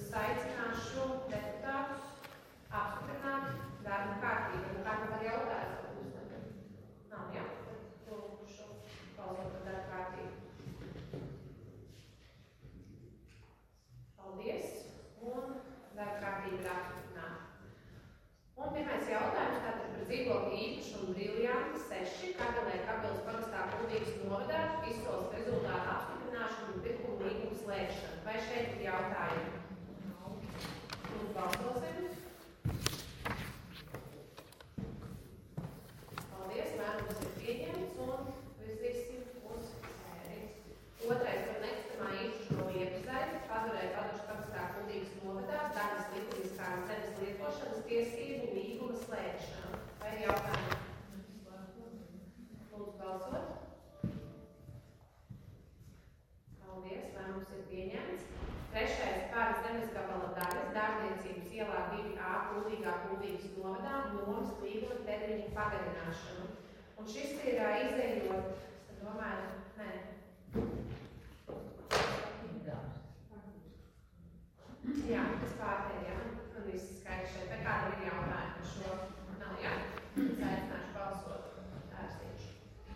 es aicināšu deputātus apstiprināt darba kārtību. Kādu var jautāt? Nav, jā? Lūkšu balsot par darba kārtību. Paldies. Un darba kārtība ir apstiprināta. Un pirmais jautājums tātad par dzīvokļu īpašumu Briljanti 6, Kardelē Kabeles pagastā Kuldīgas novadā, izsoles rezultātu apstiprināšanu un pirkuma līguma slēgšanu. Vai šeit ir jautājumi? Un balsosim. Paldies, lēmums ir pieņemts un virzīsim uz sēri. Otrais par nekustamā īpašuma Liepzai, Padurē Paduras pagastā Kuldīgas novadā, daļas likumiskās zemes lietošanas tiesību līguma slēgšanu. Vai ir jautājumi? Lūdzu balsot. Paldies, lēmums ir pieņemts. Trešais par zemes gabala daļas dārzniecības ielā 2A Kuldīgas novadā nomas līguma termiņu pagarināšanu. Un šis ir izējot, es domāju, nē. Jā, tas pārtēļ, jā. Man viss skaidrs šeit. Vai kādam ir jautājumi par šo? Nav, jā? Es aicināšu balsot. Ārstīšu.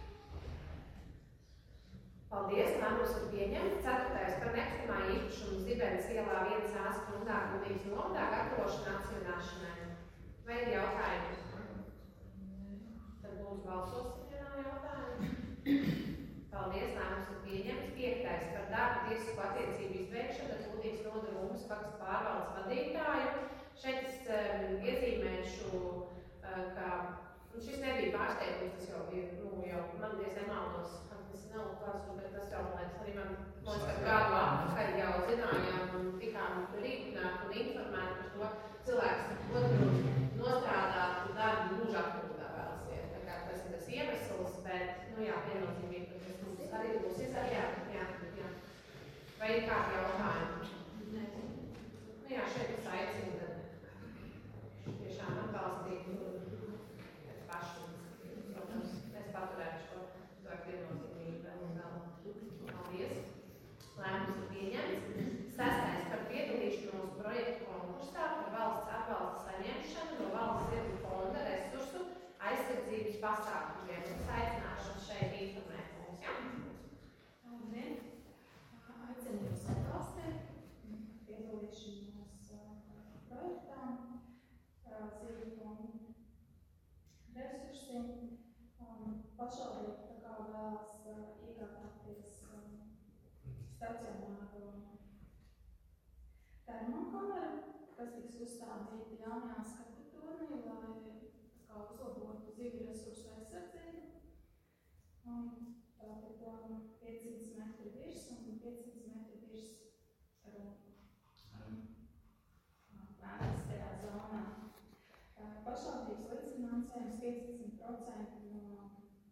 Paldies, lēmums ir pieņemts. Ceturtais par nekustamā īpašumu Zibenes ielā 1A Sprundā Kuldīgas novadā gatavošanu apstiprināšanai. Vai ir jautājumi? Tad lūdzu balsosim, ja nav jautājumu. Paldies, lēmums ir pieņemts. Piektais par darba tiesisku attiecību izveikšanu ar Kuldīgas novada Rūmas pagasta pārvaldes vadītāju. Šeit es iezīmēšu, ka šis nebija pārsteigums, tas jau bija, man diezgan nemaldos, tas nav klāts, bet tas jau, arī man kādu atpakaļ jau zinājām un tikām rīpināt un informēt par to cilvēks, otru nostrādāt darbu mūžā atpūtā vēlas iet. Tā kā tas ir tas iemesls, bet, viennozīmīgi, ka tas mums arī būs izsaka, jā. Vai ir kādi jautājumi? Jā, šeit es aicinu, tad tiešām atbalstīt pašu. Protams, es paturētu šo cilvēku viennozīmīgi vēl un vēl. Paldies. Lēmums ir pieņemts. Sestais par piedalīšanos projektu konkursā par valsts atbalsta saņemšanu no valsts zirgu fonda resursu aizsardzības pasākumiem. Es aicināšu šeit informēt mums, jā? Labdien! Aicinu jūs atbalstīt piedalīšanos projektām, zirgu fonda resursiem. Pašvaldība tā kā vēlas iegādāties stacionāru termokameru, kas tiks uzstādīta jaunajā skatu turnī, lai uzlabotu zivju resursu aizsardzību. Tātad 500 metri virs un 500 metri virs vēlētajā zonā. Pašvaldības līdzfinansējums 15% no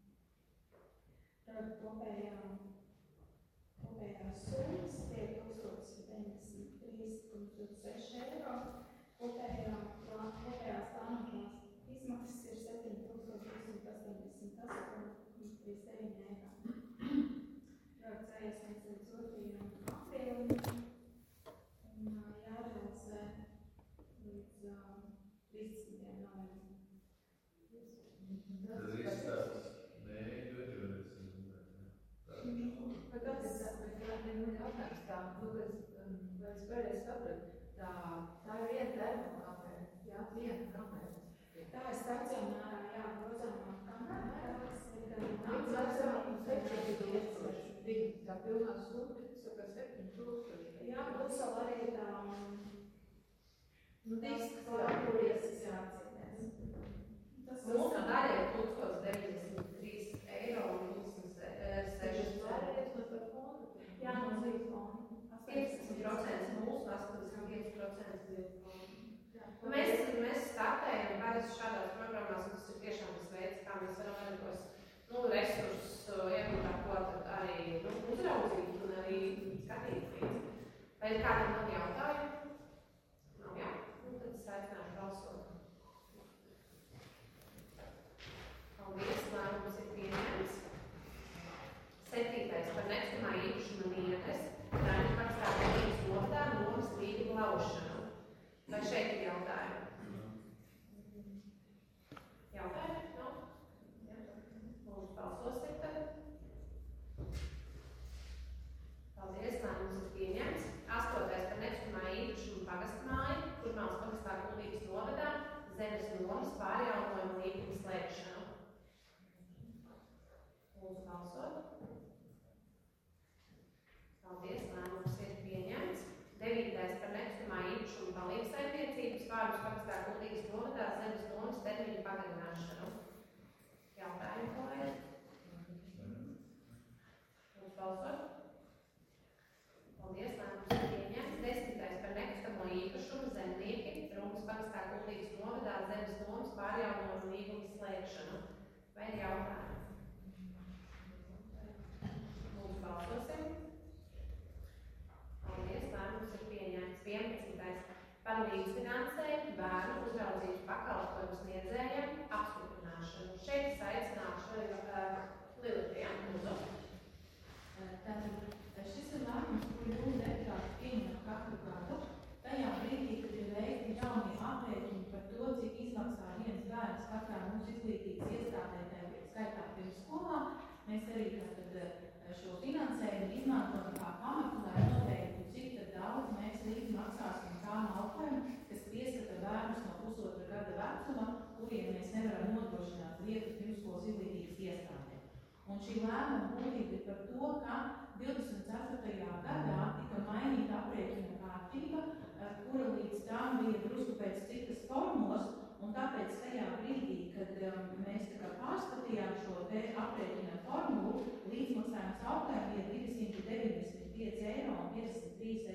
kopējās summas, tie 1093,6 eiro. Kopējās plānotās izmaksas ir 7,288,39 eiro. Projekts jāiesniedz līdz 2. aprīlim un jārealizē līdz 30. novembrim. Tas viss tāds, nē, ļoti Bet kāds jautājums tā, vai es pareizi sapratu, tā ir viena termokamera, jā, viena kamera. Tā ir stacionārā, jā, grozāmā kamera. Tā pilnā summa, tas saka 7,000. Jā, būs vēl arī tā disks, kur iesisācijas. Mūsu daļa ir 1093 eiro un 26 Jā, no zivju fonda. 15% mūsu, 85% zivju fonda. Mēs startējam parasti šādās programmās, un tas ir tiešām tas veids, kā mēs varam arī tos resursus iegūtāt, arī uzraudzīt un arī skatīt līdzi. Vai ir kādam nav jautājumi? Nav, jā? Tad es aicināšu balsot. Paldies, lēmums ir pieņemts. 7. par nekustamā īpašuma nietes, Raiņu pagastā Kuldīgas novadā nomas līguma laušanu. šeit ir jautājumi? Jautājumi? No? Lūdzu, balsosim tad. Paldies, lēmums ir pieņemts. 8. par nekustamā īpašuma pagastmāju, Kurmālas pagastā Kuldīgas novadā, zemes nomas pārjaunojumu līguma slēgšanu. Lūdzu, balsot. Paldies, lēmums ir pieņemts. 9. par nekustamā īpašuma palīgsaimniecības Vārmas pagastā Kuldīgas novadā, zemes nomas termiņu pagarināšanu. Jautājumi, kolēģi? Lūdzu, balsot. Paldies, lēmums ir pieņemts. 10. par nekustamo īpašumu zemnieki Rūmas pagastā Kuldīgas novadā, zemes nomas pārjaunojumu līguma slēgšanu. Vai ir jautājumi? Lūdzu, balsosim. Paldies, lēmums ir pieņemts. 11. par līdzfinansējumu bērnu uzraudzības pakalpojumu sniedzējiem apstiprināšanu. Šeit es aicināšu Lilitrijā. Lūdzu. Tātad šis ir lēmums, kuru Dūma deputāti pieņem katru gadu. Tajā brīdī, kad ir veikti jaunie aprēķini par to, cik izmaksā viens bērns katrā mūsu izglītības iestādē, tajā skaitā pirmsskolā, mēs arī tātad šo finansējumu izmantojam kā pamatu, lai noteiktu, cik tad daudz mēs līdz maksāsim tām augļiem, kas pieskata bērnus no pusotra gada vecuma, kuriem mēs nevaram nodrošināt vietu pirmsskolas izglītības iestādē. Un šī lēmuma būtība ir par to, ka 24. gadā tika mainīta aprēķina kārtība, kura līdz tam bija drusku pēc citas formulas, un tāpēc tajā brīdī, kad mēs pārskatījām šo te aprēķina formulu, līdzmaksājums augļiem bija 295 eiro un 53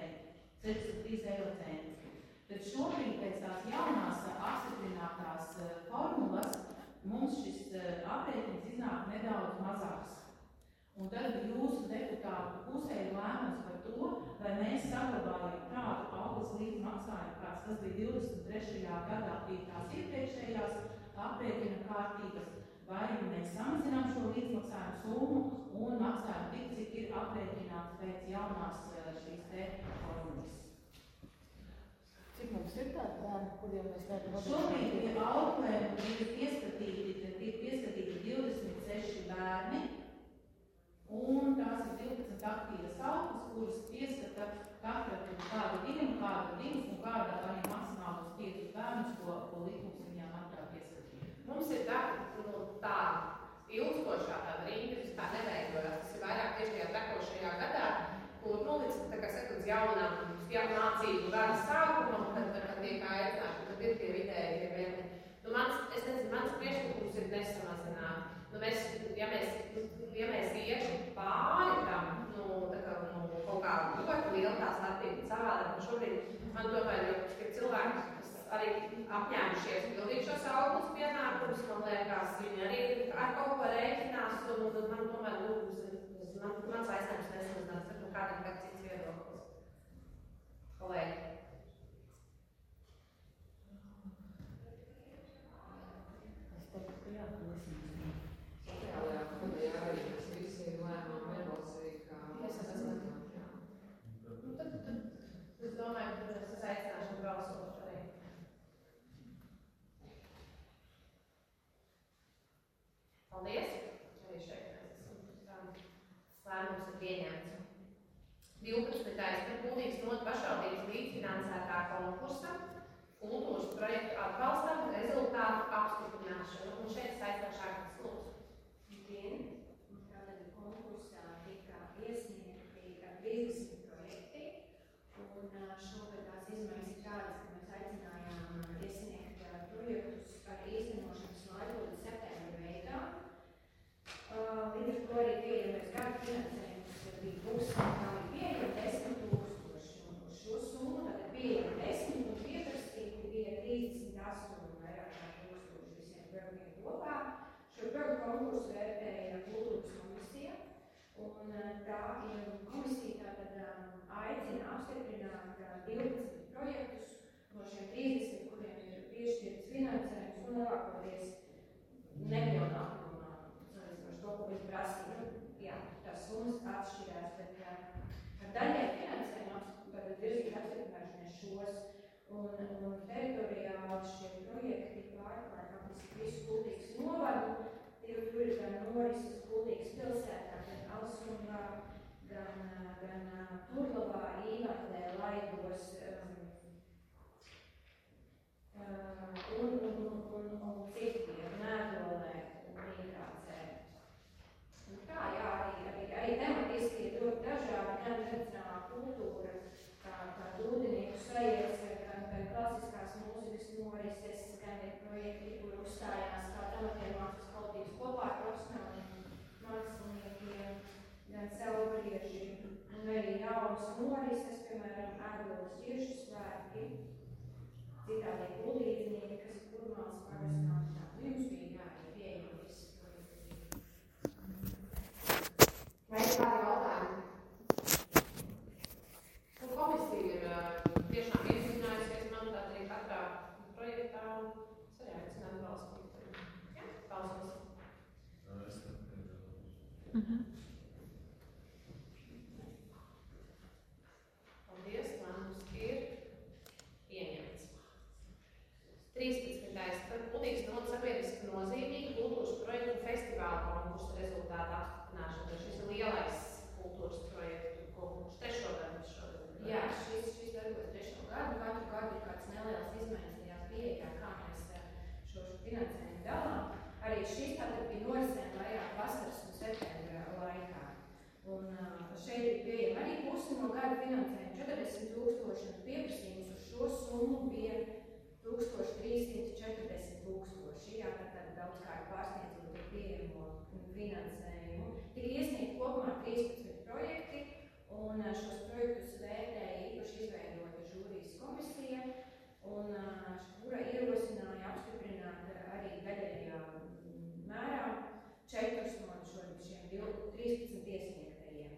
eiro centi. Tad šobrīd pēc tās jaunās apstiprinātās formulas mums šis aprēķins iznāk nedaudz mazāks. Un tad jūsu deputātu pusē ir lēmums par to, vai mēs saglabājam tādu algas līdzmaksājumu, kāds tas bija 23. gadā pie tās iepriekšējās aprēķina kārtības, vai mēs samazinām šo līdzmaksājumu summu un maksājumu tik, cik ir aprēķināts pēc jaunās šīs te formulas. Cik mums ir tādi bērni, kuriem mēs nevaram vadīt? Šobrīd pie auklēm tiek pieskatīti 26 bērni, un tās ir 12 aktīvas auklas, kuras pieskata katra kādu divus un kādā arī maksimālus 5 bērnus, ko likums viņām atļauj pieskatīt. Mums ir tā ilgstošā tāda rinda, kas tā neveidojās. Tas ir vairāk tieši tajā tekošajā gadā, kur līdz, tā kā saka, jaunām mācību gada sākumam, kad tiek aicināti, tad ir tie vidējie mērķi. Mans priekšlikums ir nesamazināt. Ja mēs iešu pāri tam, kaut kā ļoti liela tā starpība savādāk, un šobrīd man tomēr ir cilvēki, kas arī apņēmušies pildīt šos augļus pienākumus, man liekas, viņi arī ar kaut ko rēķinās, un man tomēr mans aicinājums nesamazinās, bet kādam kāds cits viedoklis. Kolēģi. Es domāju, ka es aicināšu balsot arī. Paldies. Arī šeit mēs esam. Lēmums ir pieņemts. 12. par Kuldīgas novadas pašvaldības līdzfinansētā konkursa kultūras projektu atbalstam rezultātu apstiprināšanu. Un šeit es aicināšu Agnes lūdzu. Tātad konkursā tika iesniegti 30 projekti, un šogad tās izmaiņas ir tādas, ka mēs aicinājām iesniegt projektus ar īstenošanas laiku līdz septembra beigām. Līdz ar to arī pieejamais gada finansējums bija pusi, kā bija pieejami 10 000. Un uz šo summu tātad pieejami 10 un pieprasīti bija 38 vairāk kā 1000 visiem projektiem kopā. Šo projektu konkursu vērtēja kultūras komisija, un tā komisija tātad aicina apstiprināt 12 projektus no šiem 30, kuriem ir piešķirts finansējums, un lielākoties nemiljonā apjomā, salīdzinoši to, ko viņi prasīja. Jā, tās summas atšķirās, bet ar daļai finansējumu tātad virzīt apstiprināšanai šos, Un teritoriāli šie projekti pārklāj faktiski visu Kuldīgas novadu. Tur ir gan norises Kuldīgas pilsētā, gan Alsungā, gan Turlavā, Īvātē, Laidos, un citiem, Nēdolē un Mīkrācē. Un tā, jā, arī tematiski ir ļoti dažādi, gan tradicionālā kultūra, kā dūdenieku sajies, gan klasiskās mūzikas norises, gan ir projekti, kur uzstājās kā amatiermākslas kolektīvs kopā ar profesionāliem māksliniekiem, gan celbrieži, un arī jaunas norises, piemēram, Ēdolas ķiršu svētki, citādi kuldīdznieki, kas ir kurmāls pagastā. Jums bija pieejami visi projekti. Vai ir kādi jautājumi? Komisija ir tiešām iedziļinājusies, manuprāt, arī katrā projektā, un es arī aicinu atbalstīt. Jā, paldies. Paldies, lēmums ir pieņemts. 13. par Kuldīgas novads sabiedriski nozīmīgi kultūras projektu un festivāla konkursu rezultātu apstiprināšanu. Šis ir lielais kultūras projektu konkurss, trešo gadu šodien. Jā, šis darbojas trešo gadu. Katru gadu ir kāds neliels izmaiņas tajā pieejā, kā mēs šo finansējumu dalām. Arī šis tātad bija norisēm vairāk vasaras un septembra laikā. Un šeit ir pieejama arī pusi no gada finansējuma 40,000, un pieprasījums uz šo summu bija 1340,000. Jā, tad daudzkārt pārsniedzot ar pieejamo finansējumu. Tika iesniegt kopumā 13 projekti, un šos projektus vērtēja īpaši izveidota žūrijas komisija, un kura ierosināja apstiprināt arī daļējā mērā 4 no šiem 13 iesniegtajiem.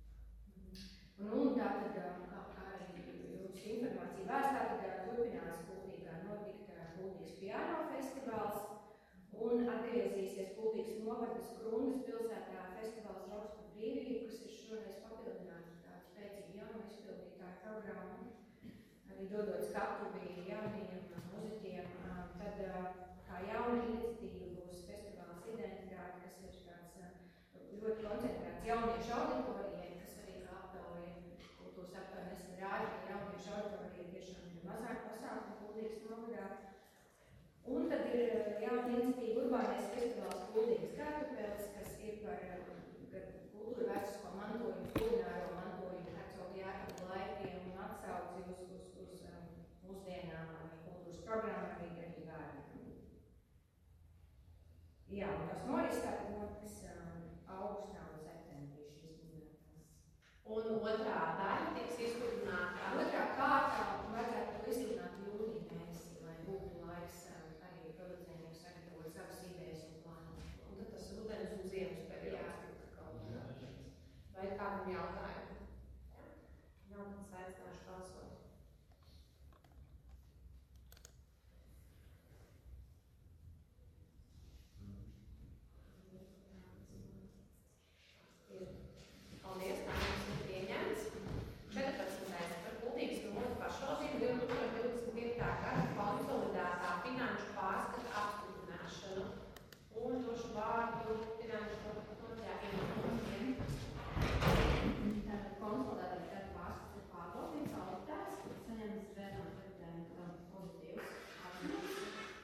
Un tātad, kā arī jums informācija vēstā, tad turpinās Kuldīgā notikt Kuldīgas piano festivāls un atgriezīsies Kuldīgas novadas Grundas pilsētā festivāls Roks par brīvību, kas ir šoreiz papildināts tādu spēcīgu jaunu izpildītāju programmu. Arī dodot skatuvi jauniem muziķiem. Tad kā jauna iniciatīva būs festivāls Identitāte, kas ir tāds ļoti koncentrēts jauniešu auditorijai, kas arī aptauja kultūras aptauja nesen rāda, ka jauniešu auditorija tiešām ir mazāk pasākumu Kuldīgas novadā. Un tad ir jauna iniciatīva Urbānais festivāls Kuldīgas kartupeles, kas ir par kultūra vēsturisko mantojumu, kulināro mantojumu, hercogu Jākabu laikiem un atsauci uz mūsdienām, kultūras programmu arī vērtībām. Jā, un tas noris tātad notiks augustā un septembrī šīs minētās. Un otrā daļa tiks izsludināta. Otrā kārtā vajadzētu to izsludināt jūnija mēnesī, lai būtu laiks arī producentiem sagatavot savas idejas un plānus. Un tad tas rudens un ziemas periods. Vai ir kādam jautājumi? Jā, tad aicināšu balsot. Paldies, lēmums ir pieņemts. 14. par Kuldīgas novada pašvaldību 2025. gada konsolidētā finanšu pārskata apstiprināšanu. Un došu vārdu finanšu notiekļiem. Konsolidētā gada pārskats ir pārbaudīts, auditēts, saņemts vērtējums pozitīvs atzinums.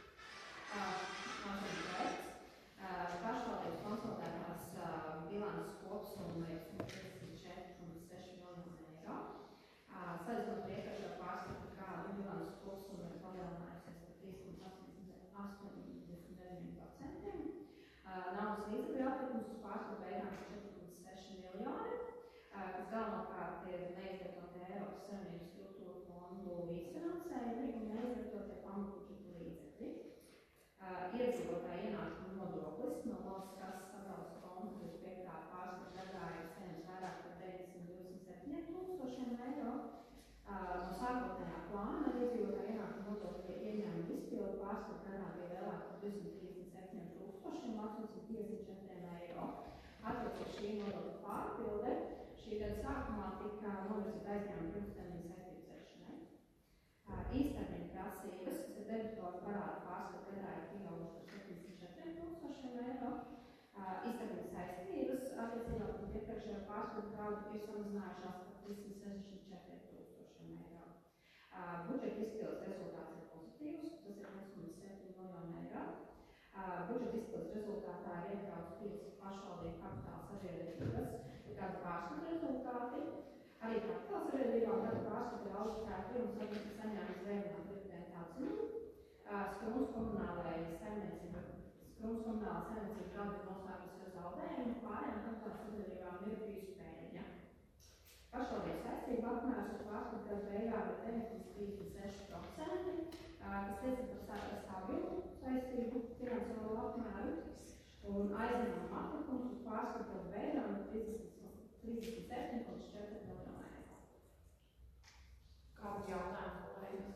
Pašvaldības konsolidētās bilances kopsumma ir 154,6 miljoni eiro. Salīdzinot ar iepriekšējo pārskatu, kādu bilances kopsumma ir palielinājusies par 3,89%. Naudas līdzekļu aplikums uz pārskatu beigām ir 4,6 miljoni, kas galvenokārt ir neizlietotie Eiropas Savienības struktūru fondu līdzfinansējumi un neizlietotie pamatbudžeta līdzekļi. Iedzīvotāju ienākumu nodoklis no valsts kases sadales fonda 25. pārskatu gadā ir saņemts vairāk par 927,000 eiro. No sākotnējā plāna iedzīvotāju ienākumu nodokļa ieņēmuma izpildu pārskatu gadā bija vēlāk par 237,854 eiro. Attiecībā šī nodokļa pārpilde šī gada sākumā tika novirzīta aizņēmuma pirmstermiņa saistību sekšanai. Īstenošanas Izteiktās saistības attiecībā pret iepriekšējo pārskatu gadu ir samazinājušās par 364 000 eiro. Budžeta izpildes rezultāts ir pozitīvs, tas ir 1,7 miljonu eiro. Budžeta izpildes rezultātā ir iekļauts 5 pašvaldību kapitāla sabiedrības gada pārskatu rezultāti. Arī kapitāla sabiedrībām gada pārskatu ir augstāki un saņēmis vēlinātu dividendu atzinumu. Skrums komunālajai saimniecībai gadu ir noslēgusi ar zaudējumu, pārējām kapitāla sabiedrībām ir bijusi pēļņa. Pašvaldības saistība apmērs uz pārskatu gadu beigām ir 9,36%, kas liecina par stabilu saistību finansiālo apmēru, un aizņēmuma atlikums uz pārskatu gadu beigām ir 37,4 miljonu eiro. Kāds jautājums, kolēģis?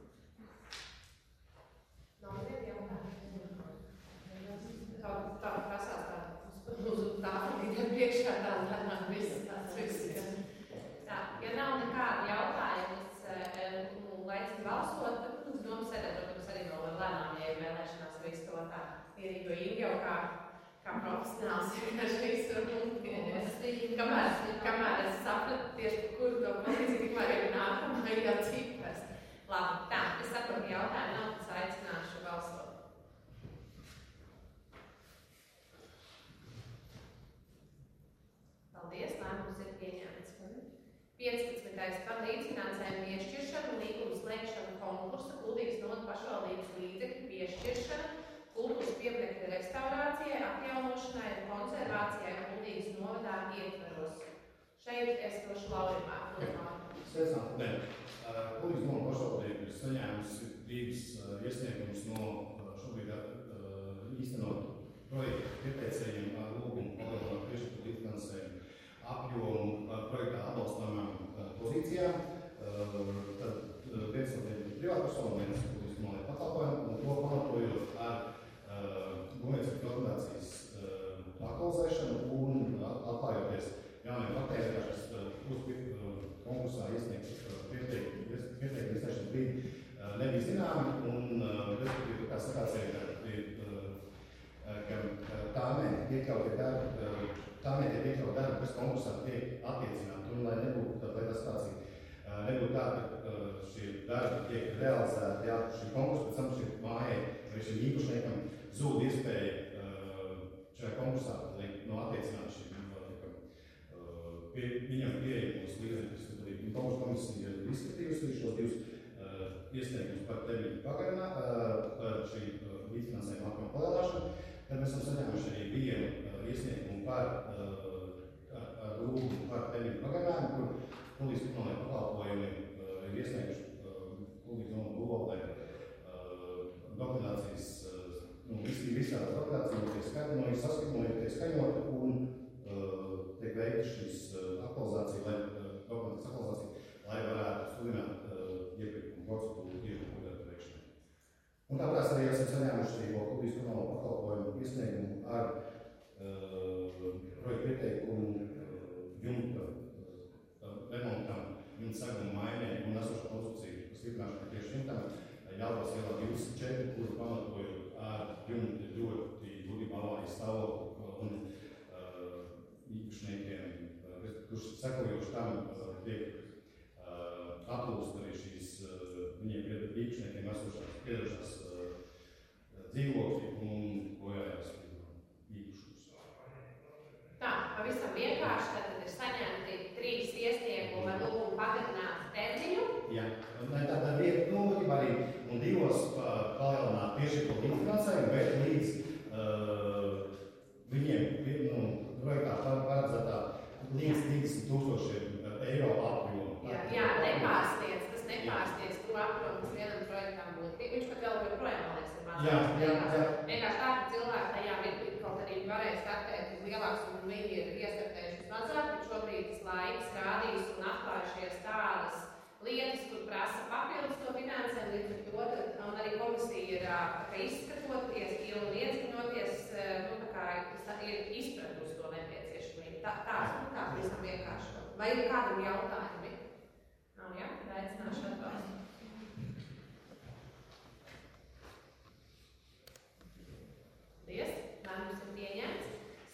Nav nevienu jautājumu. Tā prasās uz tā priekšā tā viss tāds viss. Tā, ja nav nekādi jautājumi, laicinu balsot, tad domas sēdē, protams, arī vēl lēnām, ja ir vēlēšanās visu to tā vienīgo Inga jau kā profesionāls vienkārši visu. Kamēr es sapratu tieši, kur to pozīciju, tikmēr ir nākamā jau cipars. Labi, tā, es saprotu, ka jautājumu nav, tas aicināšu balsot. Paldies, lēmums ir pieņemts. 15. par līdzfinansējumu piešķiršanu, līguma slēgšanu konkursa, Kuldīgas novadas pašvaldības līdzekļu piešķiršana, kultūras pieminekļa restaurācijai, atjaunošanai un konservācijai Kuldīgas novadā ietvaros. Šeit es došu Laurim. Sveicināti, ne. Kuldīgas novada pašvaldība ir saņēmusi divas iesniegumus no šobrīd īstenot projektu pieteicējiem ar lūgumu palielināt priekšlikuma līdzfinansējumu apjomu projektā atbalstāmām pozīcijām. Tad viens no tiem ir privātpersonu, viens Kuldīgas novada pakalpojumu, un to pamatojot ar būvniecības dokumentācijas aktualizēšanu un atklājoties jauniem faktiem, kā šis konkursā iesniegts pieteikumi izteikšana brīdi nebija zināmi, un respektīvi, kā sakācija, ka tā netiek iekļauti darbi, kas konkursā tiek attiecināti, un lai nebūtu tāda situācija, nebūtu tā, ka šie darbi tiek realizēti ārpus šī konkursa, pēc tam šī mājai vai šim īpašniekam zūd iespēja šajā konkursā attiecināt viņam pieejamos līdzekļus. Konkursa komisija ir izskatījusi šos divus iesniegumus par termiņu par šī līdzfinansējuma apjomu palielināšanu. Tad mēs esam saņēmuši arī vienu iesniegumu par lūgumu par termiņu pagarinājumu, kur Kuldīgas komunālajiem pakalpojumiem ir iesnieguši Kuldīgas novada būvvaldē dokumentācijas, visādas dokumentācijas, tiek skaņota un tiek veikta šīs aktualizācija, dokumentācijas aktualizācija, lai varētu sludināt iepirkumu procedūru iepirkumu veikšanai. Un tāpēc arī esam saņēmuši Kuldīgas komunālo pakalpojumu iesniegumu ar projektu pieteikumu jumta remontam, jumta seguma maiņai un esošo konstrukciju stiprināšanai tieši jumtam Jelgavas ielā 24, kuru pamatojot ar jumta ļoti būtībā avārijas stāvokli un īpašniekiem, kurš sekojoši tam tiek atlūst arī šīs viņiem īpašniekiem esošās piedarošās dzīvokļi un bojājās īpašums. Tā, pavisam vienkārši, tad ir saņemti 3 iesniegumi ar lūgumu pagarināt termiņu. Jā, tātad būtībā arī un 2 palielināt piešķirto līdzfinansējumu, bet līdz viņiem projektā paredzētā līdz 30,000 eiro apjomu. Jā, nepārsniedz, tas nepārsniedz to apjomu, kas vienam projektam būtu. Viņš pat vēl joprojām, man liekas, ir mācības. Jā. Vienkārši tā, ka cilvēki tajā mirklī kaut arī varēja startēt uz lielāks un viņi ir iestartējuši mazāk, bet šobrīd tas laiks rādīs un atklājušies tādas lietas, kur prasa papildus to finansēm, līdz ar to, un arī komisija ir izskatoties un iedziļinoties, ir izpratusi to nepieciešamību. Tā visam vienkārši. Vai ir kādam jautājumi? Nav, jā? Tad aicināšu atbalstu. Paldies. Lēmums ir pieņemts.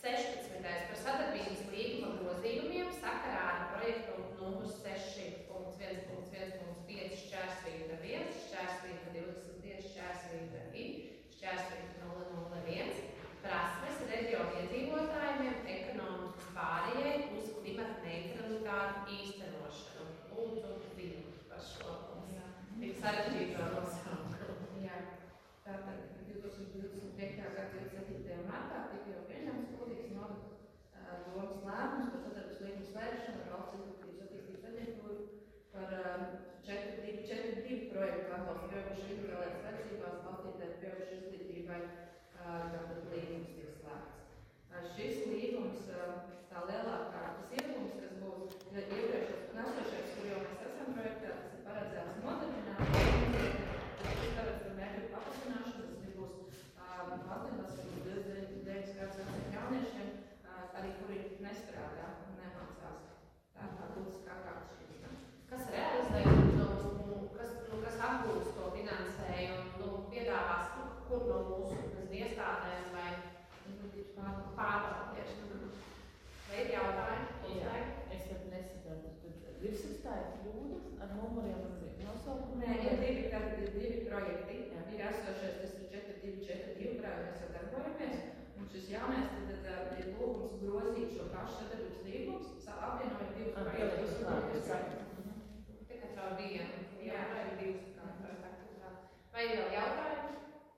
reģionu iedzīvotājiem ekonomiskas pārējai uz klimata neutralitāti īstenošanu. Lūdzu, viņu par šo tik sarežģīto nosaukumu. Jā, tātad 2025. gada 27. martā tika jau pieņemts Kuldīgas novada domas lēmums par sadarbības līgumu slēgšanu ar Valsts izglītības attīstības aģentūru par 4.2 projektu atbalstu pieaugušu individuālajās vajadzībās balstītēt pieaugušu izglītībai, tātad līgums tiek slēgts. Šis līgums, tā lielākā tas iegums, kas būs iepriekšējais un esošais, kur jau mēs esam projektā, tas ir paredzēts nodarbināt, tas paredz par mērķu papasināšanu, tas būs 18 līdz 29 gadus veciem jauniešiem, arī kuri nestrādā un nemācās. Tā būtiskākā šīs. Kas realizē, kas apgūst to finansējumu, piedāvās, kur no mūsu iestādēm vai pārvaldties. Vai ir jautājumi? Jā, es tad nesapratu. Tad virsrakstā ir kļūdas ar numuriem un nosaukumu? Nē, ir divi projekti. Ir esošais, tas ir 4.2.4.2, kurā mēs jau darbojamies. Un šis jaunais tad ir lūgums grozīt šo pašu sadarbības līgumus, apvienojot divus projektus. Tikai caur vienu. Jā, vai ir divas projektu. Vai ir vēl jautājumi?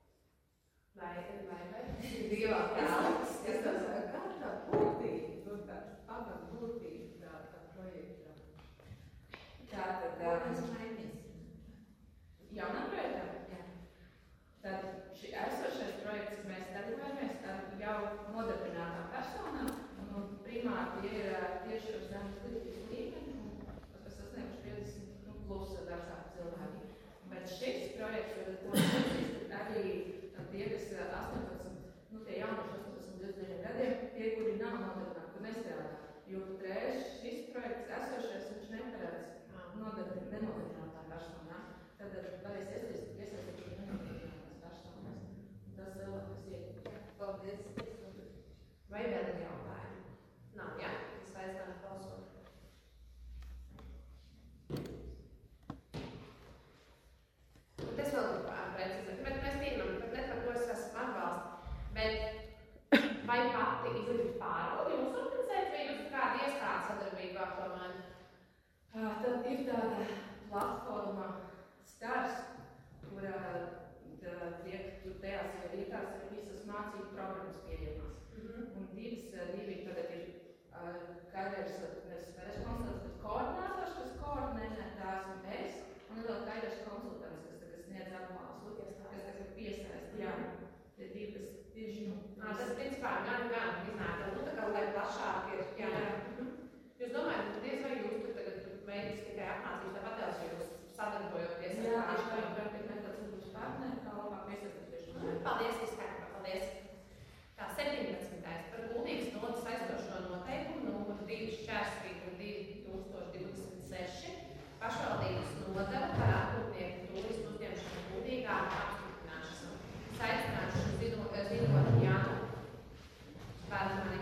Vai? Divā tālākas. Es tā saku, kā tā būtība, tā pamat būtība tā projektā. Tātad, jaunā projektā? Jā. Tātad šī esošais projekts, kas mēs darbojamies, tad jau nodarbinātām personām, un primāri tie ir tieši ar zemu izglītības līmeni, kas sasnieguši 50 plus vecāku cilvēki. Bet šis projekts arī tie, kas 18, tie jaunieši 18, 29 gadiem, tie, kuri nav nodarbināti, kur nestrādā. Jo patreiz šis projekts esošais, viņš neparedz nenodarbinātām personām. Tad varēs iesaistīt nenodarbinātās personas. Tas kas ir. Paldies. Vai vēl ir jautājumi? Nav, jā? Es aizstāju balsot. Tas vēl ir precizēt, bet mēs pieņemam, bet ne par to es esmu atbalsts. Bet vai pati izglītības pārvalde jūs organizēt, vai jūs kāda iestāde sadarbībā tomēr? Tad ir tāda platforma Stars, kurā tajās vietās ir visas mācību programmas pieejamas. Un divi tagad ir karjeras konsultants, kas koordinātors, kas koordinē tās un es, un vēl karjeras konsultants, kas sniedz atbalstu, kas tagad piesaist. Jā, tie divi, kas tieši Tas principā gan iznāk, tā kā lai plašāk ir. Jā. Jūs domājat, ka diez vai jūs tur tagad mēģināt tikai apmācīt, tāpat tās jūs sadarbojoties? Jā, tieši tāds būs partneri, kā labāk iesaistīties. Paldies, izskaidro, paldies. Tā 17. par Kuldīgas nodaļas aizdošo noteikumu numuru 2/2026 pašvaldības nodeva par atpūtnieku turismu uzņemšanu Kuldīgā apstiprināšanu. Saicināšanu zinot Jānu Bērmani.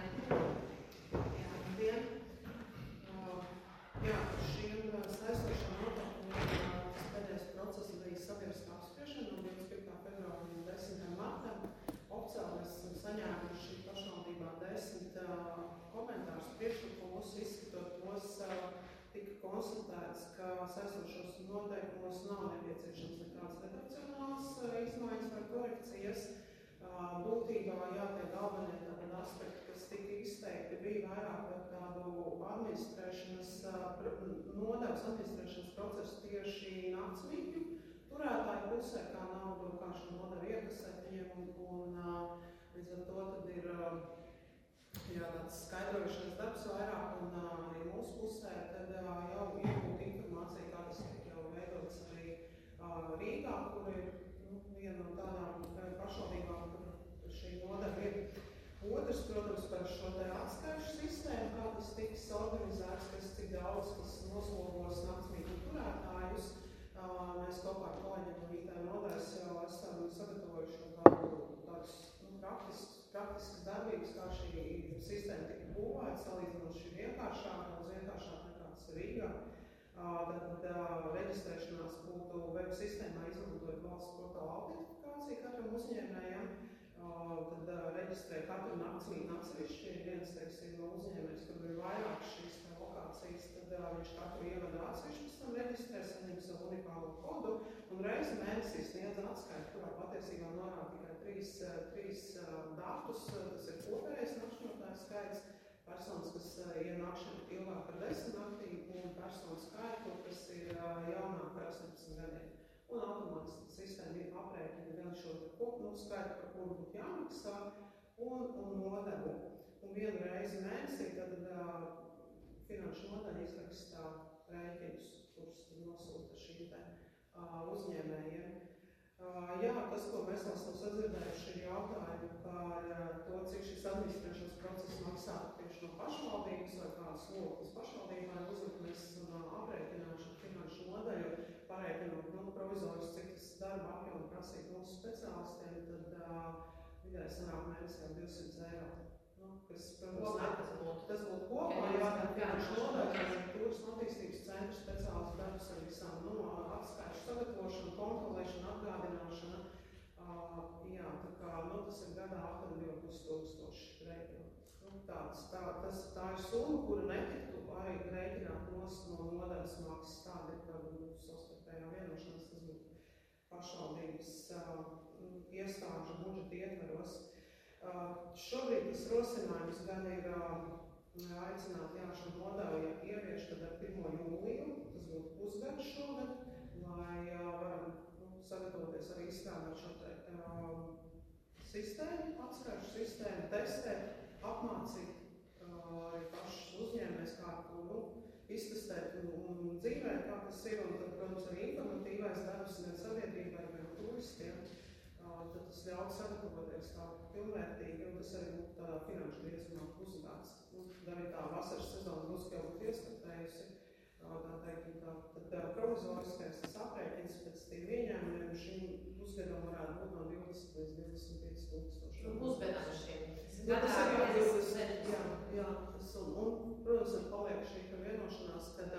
Jā, šiem saistošiem noteikumiem pēdējais process bija sabiedriskā apspriešana no 25. februāra līdz 10. martam. Oficiāli mēs esam saņēmuši pašvaldībā 10 komentārus priekšlikumus, izskatot tos, tika konstatēts, ka saistošos noteikumos nav nepieciešams nekādas redakcionālas izmaiņas vai korekcijas. Būtībā, tie galvenie tādi aspekti, kas tika izteikti, bija vairāk par tādu administrēšanas, nodevas administrēšanas procesu tieši naktsmītņu turētāju pusē, kā naudu, kā šo nodevu iekasēt viņiem, un līdz ar to tad ir tāds skaidrojušais darbs vairāk, un arī mūsu pusē tad jau iegūt informāciju, kā tas tiek jau veidots arī Rīgā, kur ir viena no tādām pašvaldībām, kur šī nodeva ir. Otrs, protams, par šo te atskaišu sistēmu, kā tas tiks organizēts, cik daudz, kas noslogos naktsmītņu turētājus. Mēs kopā ar kolēģiem no IT nodaļas jau esam sagatavojuši tādus praktiskas darbības, kā šī sistēma tika būvēta, salīdzinoši vienkāršāk, daudz vienkāršāk nekā tas Rīgā. Tad reģistrēšanās būtu web sistēmā izmantojot valsts portāla autentifikāciju katram uzņēmējam. tad reģistrē katru naktsmītni atsevišķi. Ir viens, teiksim, uzņēmējs, kur ir vairāk šīs lokācijas, tad viņš katru ievada atsevišķi, pēc tam reģistrē, saņem savu unikālo kodu un reizi mēnesī sniedz atskaitu, kurā patiesībā norāda tikai trīs datus. Tas ir kopējais nakšņotāju skaits, personas, kas ienāk ilgāk par 10 naktīm, un personu skaitu, kas ir jaunāk par 18 gadiem. Un automātiski sistēma aprēķina gan šo kopnu skaitu, par kuru būtu jāmaksā, un nodevu. Un vienu reizi mēnesī tad finanšu nodaļa izrakstā rēķinus, kurus nosūta šīm te uzņēmējiem. Jā, tas, ko mēs esam sadzirdējuši, ir jautājumi par to, cik šis administrēšanas process maksā tieši no pašvaldības vai kādas lokas pašvaldībai uzlikt. Mēs esam aprēķinājuši finanšu nodaļu, parēķinot provizorus, cik tas darba apjomu prasīt mūsu speciālistiem, tad vidēji sanāk mēnesī 200 eiro. Kas, protams, tas būtu kopā, finanšu nodaļa, turisma attīstības centra speciālistu darbs ar visām atskaišu sagatavošanu, kontrolēšanu, atgādināšanu. Jā, tā kā tas ir gadā apmēram 2,500 rēķinu. Tā ir summa, kura netiktu arī rēķināt no nodaļas maksas. Tāda ir tāda savstarpējā vienošanās, tas būtu pašvaldības iestāžu budžeta ietveros. Šobrīd tas rosinājums gan ir aicināt šo nodaļu ievieš tad ar 1. jūliju, tas būtu pusgads šogad, lai varam sagatavoties arī izstrādāt šo sistēmu, atskaišu sistēmu, testēt, apmācīt arī pašus uzņēmējus, kā to iztestēt un dzīvēt, kā tas ir, un tad, protams, arī informatīvais darbs gan sabiedrībai, gan turistiem. Tad tas ļauj sagatavoties tā pilnvērtīgi, un tas arī būtu tādā finanšu griezumā pusgads. Arī tā vasaras sezona būs jau būtu ieskatējusi, tā teikt, tad provizoriskais tas aprēķins pēc tiem ieņēmumiem šim pusgadam varētu būt no 20 līdz 25 tūkstoši. Pusgadam šiem. Tas ir jau 20, jā, tas un, protams, ir paliek šī vienošanās, kad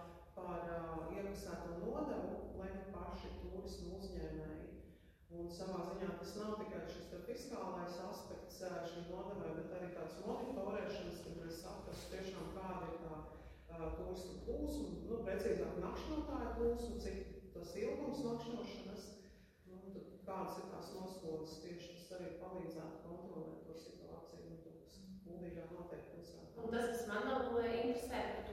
par iekasēto nodevu lemj paši turismu uzņēmēji. Un savā ziņā tas nav tikai šis fiskālais aspekts šim nodevai, bet arī tāds monitorēšanas, kad mēs saprastu tiešām kāda ir tā turismu plūsma, precīzāk nakšņotāju plūsma, cik tas ilgums nakšņošanas, tad kādas ir tās noslodzes tieši, tas arī palīdzētu kontrolēt to situāciju, kas Kuldīgā notiek pilsētā. Un tas, kas man interesē par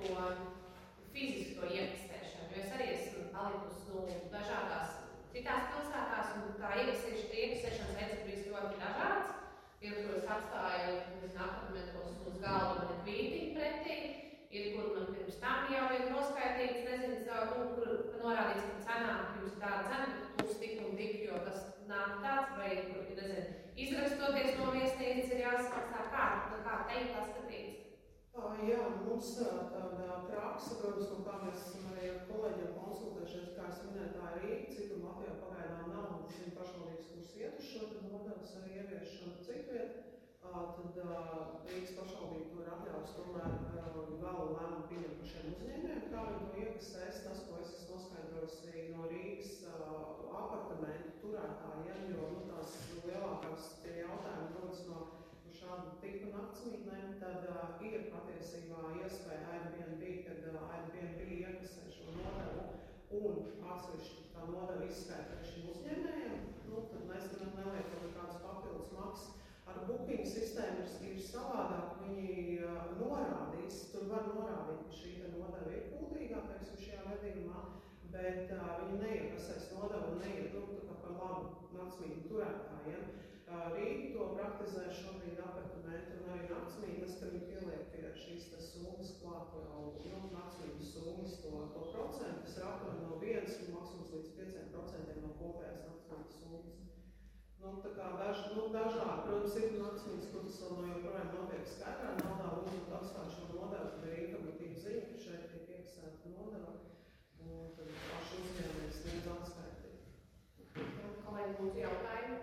to fizisko iekasēšanu, jo es arī esmu palikusi dažādās citās pilsētās, un tā iekasēšanas receptīvs ļoti dažāds. Kuros atstāju apartamentos uz galda man ir kvītiņi pretī, kur man pirms tam jau ir noskaitīts, nezinu, kur norādīts, ka cenā jums tāda cena, bet uz tik un tik, jo tas nāk tāds, vai kur, nezinu, izrakstoties no viesnīcas ir jāsamaksā kā teikt paskatīts. Jā, mums tāda praksa, protams, no kā mēs esam arī ar kolēģiem konsultējušies, kā es minēju, tā ir Rīga, citur Latvijā pagaidām nav, un tas ir pašvaldības, kuras iet uz šo nodevas arī ieviešanu citviet, tad Rīgas pašvaldība to ir atļaus tomēr galu lēmumu pieņemt par šiem uzņēmējiem, kā viņi to iekasēs, tas, ko es esmu noskaidrojis arī no Rīgas apartamentu turētājiem, jo tās lielākās tie jautājumi rodas no šādu tipu naktsmītnēm, tad ir patiesībā iespēja Airbnb, kad Airbnb iekasē šo nodevu un atsevišķi tā nodeva izskaita ar šiem uzņēmējiem, tad mēs neliekam kādas papildus maksas. Ar booking sistēmu ir savādāk, viņi norādīs, tur var norādīt, ka šī nodeva ir Kuldīgā, teiksim, šajā gadījumā, bet viņi neiekasēs nodevu un neiet par labu naktsmītņu turētājiem. Rīga to praktizē šobrīd apartamentu un arī naktsmītnes, ka viņi pieliek pie šīs summas klāt jau naktsmītnes summas to procentu, tas ir apmēram no 1 un maksimums līdz 5% no kopējās naktsmītnes summas. Tā kā dažādi, protams, ir naktsmītnes, kur tas vēl joprojām notiek skaidrā naudā, lūdzu atstāt šo nodevu, tad ir informatīva ziņa, ka šeit tiek iekasēta nodeva, un tad paši uzņēmējs sniedz atskaitīt. Kolēģi, lūdzu jautājumu?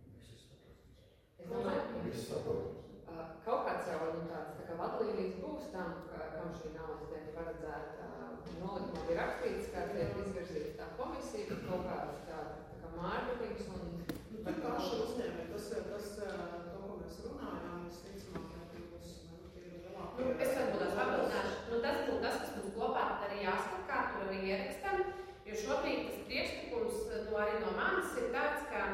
Es domāju, kaut kāds jau tāds vadlīnijas būs tam, kam šī nauda tiek paredzēta. Nolikumā bija rakstīts, kā tiek izvirzīta tā komisija, bet kaut kāds tā mārketings un Tur paši uzņēmēji, tas, to, ko mēs runājām, visticamāk, būs lielākie. Es varbūt papildināšu. Tas būtu tas, kas mums kopā arī jāskat, kā tur arī ierakstam, jo šobrīd tas priekšlikums arī no manis ir tāds, ka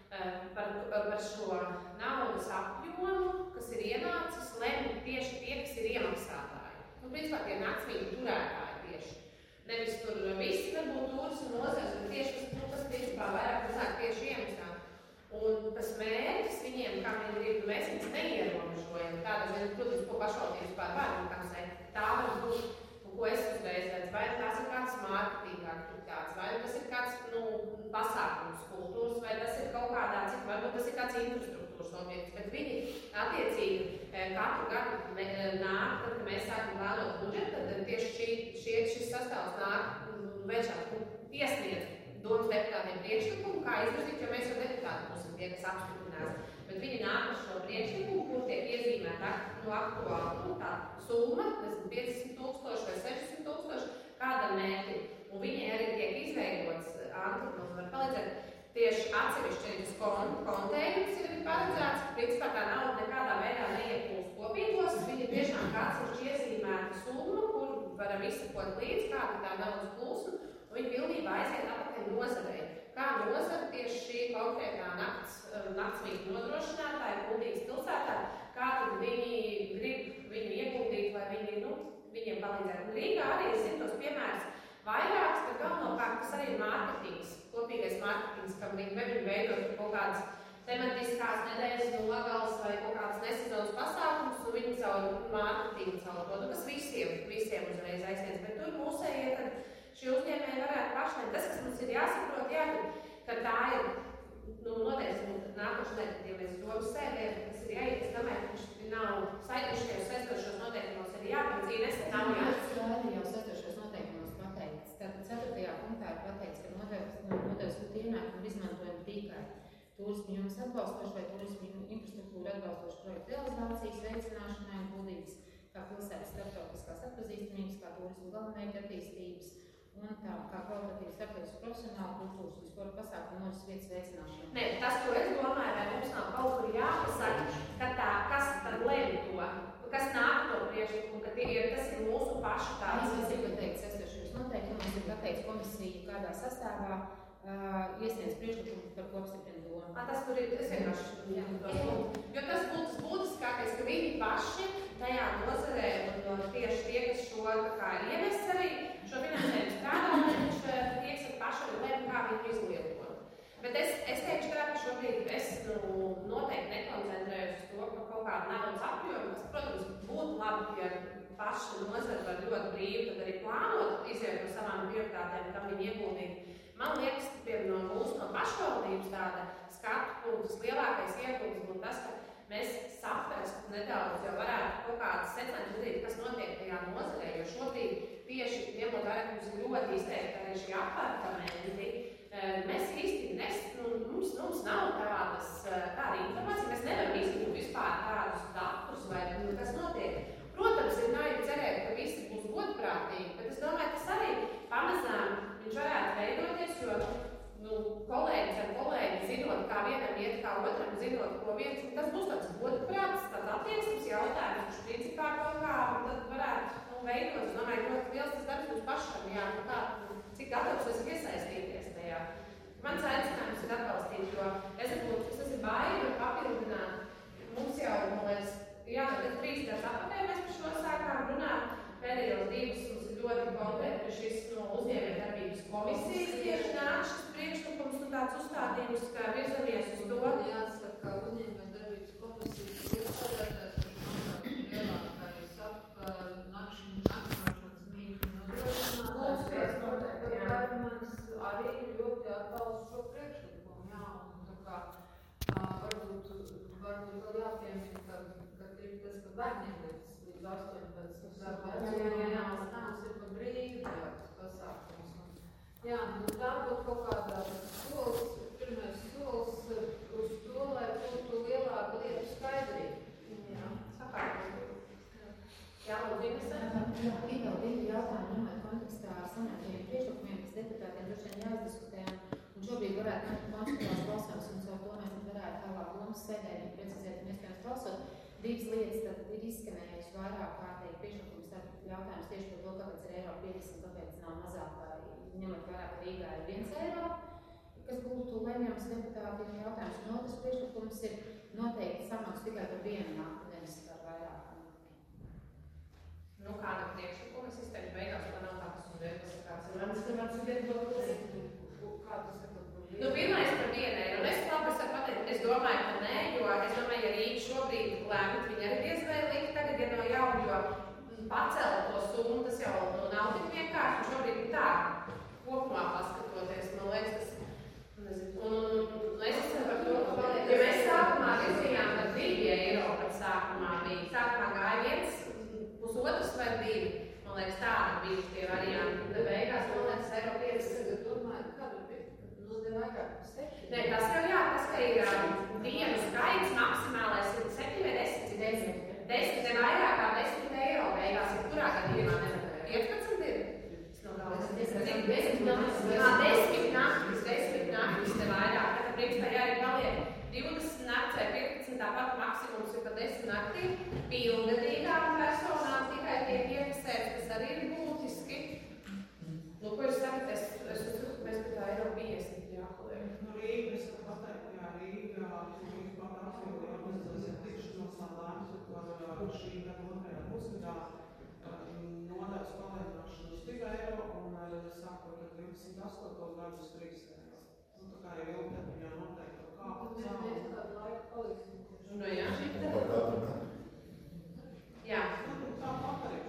par šo naudas apjomu, kas ir ienācis, lemj tieši tie, kas ir iemaksātāji. Principā tie naktsmītņu turētāji tieši. Nevis tur visi varbūt turisma nozars, bet tieši tas principā vairāk mazāk tieši iemaksā. Un tas mērķis viņiem, kā viņi grib, mēs viņus neierobežojam. Tādā, protams, ko pašvaldības pārvar, kā sēt, tā var būt, ko es uzreiz redzu, vai tas ir kāds mārketinga aktivitātes, vai tas ir kāds, pasākums kultūras, vai tas ir kaut kādā cita, varbūt tas ir kāds infrastruktūras objekts, bet viņi attiecīgi katru gadu nāk, tad, kad mēs sākam plānot budžetu, tad tieši šis sastāvs nāk vēršāk iesniedz domas deputātiem priekšlikumu, kā izvirzīt, jo mēs jau deputāti būsim tie, kas apstiprinās. Bet viņi nāk ar šo priekšlikumu, kur tiek iezīmēta aktuāli tā summa, 50,000 vai 60,000, kādam mērķim. Un viņi arī tiek izveidots, Antra mums var palīdzēt, tieši atsevišķi arī tas konteineris ir paredzēts. Principā tā nauda nekādā veidā neieplūst kopīgos. Viņi tiešām kāds ir iezīmēta summa, kur varam izsakot līdz kāda tā naudas plūsma, un viņi pilnībā aiziet atpakaļ nozarei. Kā nozara tieši šī konkrētā naktsmītņu nodrošinātāja, Kuldīgas pilsētā, kā tad viņi grib viņu ieguldīt, vai viņiem palīdzēt. Un Rīgā arī ir tos piemērus vairāks, bet galvenokārt tas arī ir mārketings, kopīgais mārketings, kam viņi veidot kaut kādas tematiskās nedēļas nogales vai kaut kādas nesezonas pasākumus, un viņi caur mārketingu caur to, kas visiem uzreiz aizsniedz. Bet tur mūsējie, kad šie uzņēmēji varētu pašlaik. Tas, kas mums ir jāsaprot, ka tā ir, noteikti nākošais nedēļa, ja mēs domu sēdējam, tas ir jāiet, es domāju, ka viņš nav saistošajos saistošos noteikumos arī jāprecīnes, nav jāsaka. Jau saistošos noteikumos pateikts. Tātad 4. punktā ir pateikts, ka nodevs gūt ienākumu izmantojam tikai turismu jomas atbalstošu vai turismu infrastruktūru atbalstošu projektu realizācijas veicināšanai un Kuldīgas kā pilsētas starptautiskās atpazīstamības, kā turismu galvenmērķa attīstības un tā kā kvalitatīvas starptautiskas profesionāla kultūras un sporta pasākumu noris vietas veicināšana. Nē, tas, ko es domāju, vai mums nav kaut kur jāpasaka, ka kas tad lemj to, kas nāk to priekšlikumu, ka tas ir mūsu pašu tāds. Tas ir pateikts saistošajos noteikumos, ir pateikts komisija kādā sastāvā iesniedz priekšlikumu par ko apstiprina doma. Tas tur ir, es vienkārši jo tas būtu būtiskākais, ka viņi paši tajā nozarē un tieši tie, kas šo kā ienes arī šo finansējumu strādā, un viņš tieks paši arī lēm, kā viņu izlietot. Bet es teikšu tā, ka šobrīd es noteikti nekoncentrējos uz to, ka kaut kāda naudas apjoma, kas, protams, būtu labi, ja paši nozara var ļoti brīvi tad arī plānot, izējot no savām prioritātēm, kam viņi ieguldīt. Man liekas, no pašvaldības tāda skatu punktus lielākais ieguldījums būtu tas, ka mēs saprast nedaudz, jau varētu kaut kādas secinājumus darīt, kas notiek tajā nozarē, jo šobrīd tieši ņemot vērā, ka mums ir ļoti izteikti arī šī apartamenti, mēs īsti mums nav tāda informācija, mēs nevaram izņemt vispār tādus datus vai kas notiek. Protams, ir naivi cerēt, ka visi būs godprātīgi, bet es domāju, tas arī pamazām viņš varētu veidoties, jo kolēģis ar kolēģi zinot, kā vienam iet, kā otram zinot, ko viens, tas būs tāds godprāts, tāds attieksmes jautājums, kurš principā kaut kā tad varētu veidot. Es domāju, ļoti liels tas darbs mums pašam, cik gatavs esmu iesaistīties tajā. Mans aicinājums ir atbalstīt, jo es esmu baigi papildināt. Mums jau, man liekas, tad 3 gadus atpakaļ mēs par šo sākām runāt. Pēdējos 2 mums ir ļoti konkrēti, ka šis uzņēmējdarbības komisijas tieši nāk šis priekšlikums un tāds uzstādījums, ka virzamies uz to. Jāsaka, ka uzņēmējdarbības komisijas iestādētājs, kurš lielākais nakšanas mītņu nodrošinātājs, arī ļoti atbalsta šo priekšlikumu. Jā, un tā kā varbūt vēl jāpiemina, ka ir tas, ka bērniem līdz 18 tas ir pa brīvu tāds pasākums. Jā, tā būtu kaut kādā pirmais solis uz to, lai būtu lielāka lietu skaidrība. Jā, sakārtot. Jā, lūdzu, Ir vēl 2 jautājumi, ņemot kontekstā ar sanāktajiem priekšlikumiem, kas deputātiem droši vien jāizdiskutē, un šobrīd varētu nākt konstatās balsojums, un caur to mēs domas sēdē ir precizēt un iespējams balsot. Divas lietas tad ir izskanējuši vairāk kārtīgi priekšlikums, tad jautājums tieši par to, kāpēc ir eiro 50, kāpēc nav mazāk, ņemot vērā, ka Rīgā ir 1 eiro, kas būtu lemjams deputātiem jautājums. Un otrs priekšlikums ir noteikti samaks tikai par vienu nakti, nevis par vairāk. Nu, kāda priekšlikuma es izteiktu beigās, lai nav tādas un vērtas kāds ir. Mans viedoklis, kā tas ir? Nu, pirmais par 1 eiro. Es labi saku pateikt, es domāju, ka nē, jo es domāju, ja Rīga šobrīd lēmut, viņi arī diez vai likt tagad, ja no jauna, jo pacelt to summu, tas jau nav tik vienkārši, un šobrīd ir tā, kopumā paskatoties, man liekas, tas, nezinu, un es esmu par to, ja mēs sākumā virzījām par 2 eiro, pat sākumā gāja 1,5 vai 2, man liekas, tāda bija tie varianti, un beigās, man liekas, eiro 50. Domāju, kāda bija? Vairāk, 7. Nē, tas jau jā, tas, ka ir dienu skaits maksimālais ir 7 vai 10. 10 ir vairāk kā 10 eiro beigās, ir kurā gadījumā nevar 15 ir? Es no galvas 10 naktis te vairāk, tad principā arī paliek 20 naktis vai 15, tāpat maksimums ir pa 10 naktī. Pilngadīgām personām tikai tiek iekasēts, kas arī ir būtiski. Nu, ko jūs sakat, es uzskatu, ka mēs pie tā eiro 50. Nu, Rīga, es varu pateikt, jā, Rīga pat aprīlī organizēsies tikšanos lēmums par šī gada 2. pusgadā nodevs palielināšanu uz 2 eiro un sākot ar 28. gadu uz 3 eiro. Nu, tā kā jau ilgtermiņā noteikti kaut kādu cēlu. Mēs kādu laiku paliksim. Nu, jā. Jā. Nu, tā pakarīt.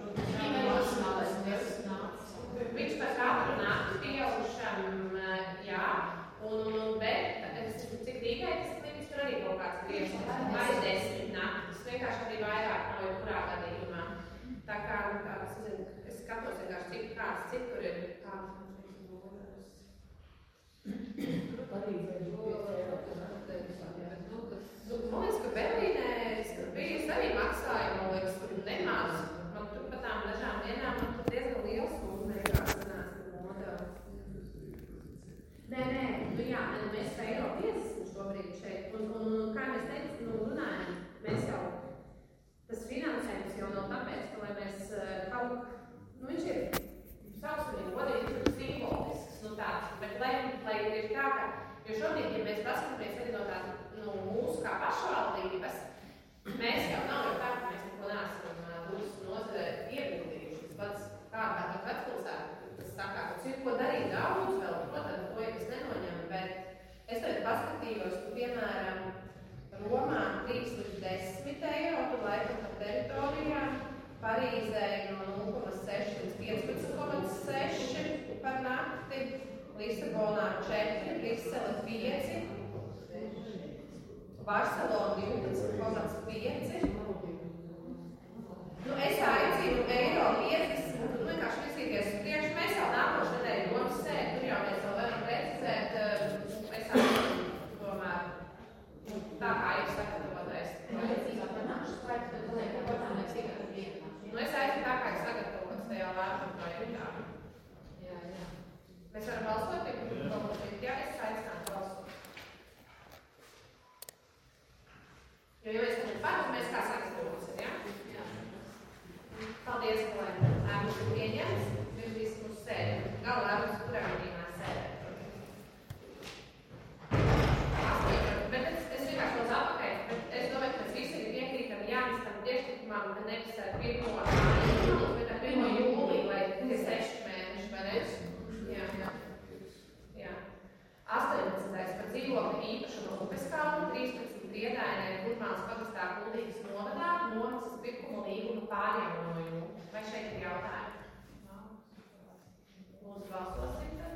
Viņš par katru nakti pieaugušam, jā, bet cik Rīgai tas limits tur arī kaut kāds griežs, vai 10 naktis, vienkārši arī vairāk nav jau kurā gadījumā. Tā kā, es skatos vienkārši cik kāds citur ir, kāds Man liekas, ka Berlīnē bija arī maksājumi, man liekas, tur nemaz. Man tur pat tām dažām dienām man tur diezgan liels summa vienkārši sanāca nodeva. Nē, nu jā, mēs pa eiro 50 šobrīd šeit. Un kā mēs teicu, runājam, mēs jau, tas finansējums jau nav tāpēc, ka lai mēs kaut, viņš ir savsvarīgi godīgi, tur simbolisks, tāds, bet lai ir tā, ka, jo šobrīd, ja mēs paskatāmies arī no tās, mūsu kā pašvaldības, mēs jau nav jau tā, ka mēs neko neesam mūsu nozarē ieguldījuši. Tas pats kādā vecpilsētā, tas saka, ka ir ko darīt daudz vēl, protams, to jau es nenoņemu, bet es tagad paskatījos, tu piemēram, Romā 3 līdz 10 eiro, tu laikam par teritorijām, Parīzē no 0,6 līdz 15,6 par nakti, Lisabonā 4, Brisele 5, Barcelona 12,5. Nu, es aicinu eiro 50, vienkārši virzīties uz priekšu. Mēs jau nākošu nedēļu domas sēdi, tur jau mēs vēl varam precizēt. Es aicinu tomēr, tā kā jūs sagatavotais. Nu, es aicinu tā, kā jūs sagatavotas tajā lēmuma projektā. Mēs varam balsot, ja es aicinātu balsot. Jo mēs tam par, mēs kā sagatavosim, ja? Jā. Paldies, kolēģi. Lēmums ir pieņemts. Virzīsim uz sēdi. Gala lēmums, kurā gadījumā sēdē. Bet es vienkārši lūdzu atpakaļ, bet es domāju, ka mēs visi ir piekrītam Jānis tam priekšlikumam, ka nevis ar 1. māju, bet ar 1. jūliju, lai tie 6 mēneši, vai ne? Jā. 18. par dzīvokļu īpašumu Upeskalnu, 13. Priedainē Kurmānas pagastā Kuldīgas novadā, nomaksas pirkuma līguma pārjaunojumu. Vai šeit ir jautājumi? Lūdzu, balsosim tad.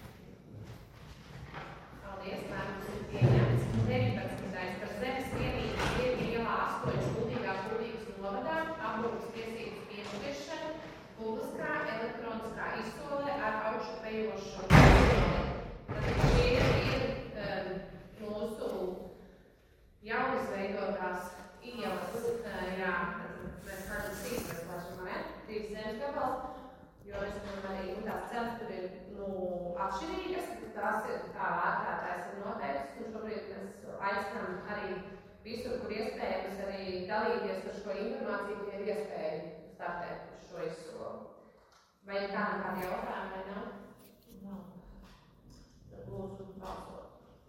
Paldies, lēmums ir pieņemts. 19. par zemes vienības Ziedņa ielā 8 Kuldīgas novadā, aprūpes tiesības piešķiršanu, publiskā elektroniskā izsolē ar augšupejošu. Tātad šie ir mūsu jaunizveidotās ielas, jā, mēs kādam sīkās plašam, ne? 3 zemes gabals, jo es arī, tās cenas tur ir, atšķirīgas, tās ir, tā vērtātājs ir noteikts, un šobrīd mēs aicinām arī visur, kur iespējams arī dalīties ar šo informāciju, ja ir iespēja startēt uz šo izsoli. Vai ir kādi jautājumi vai nav? Nav. Tad lūdzu balsot.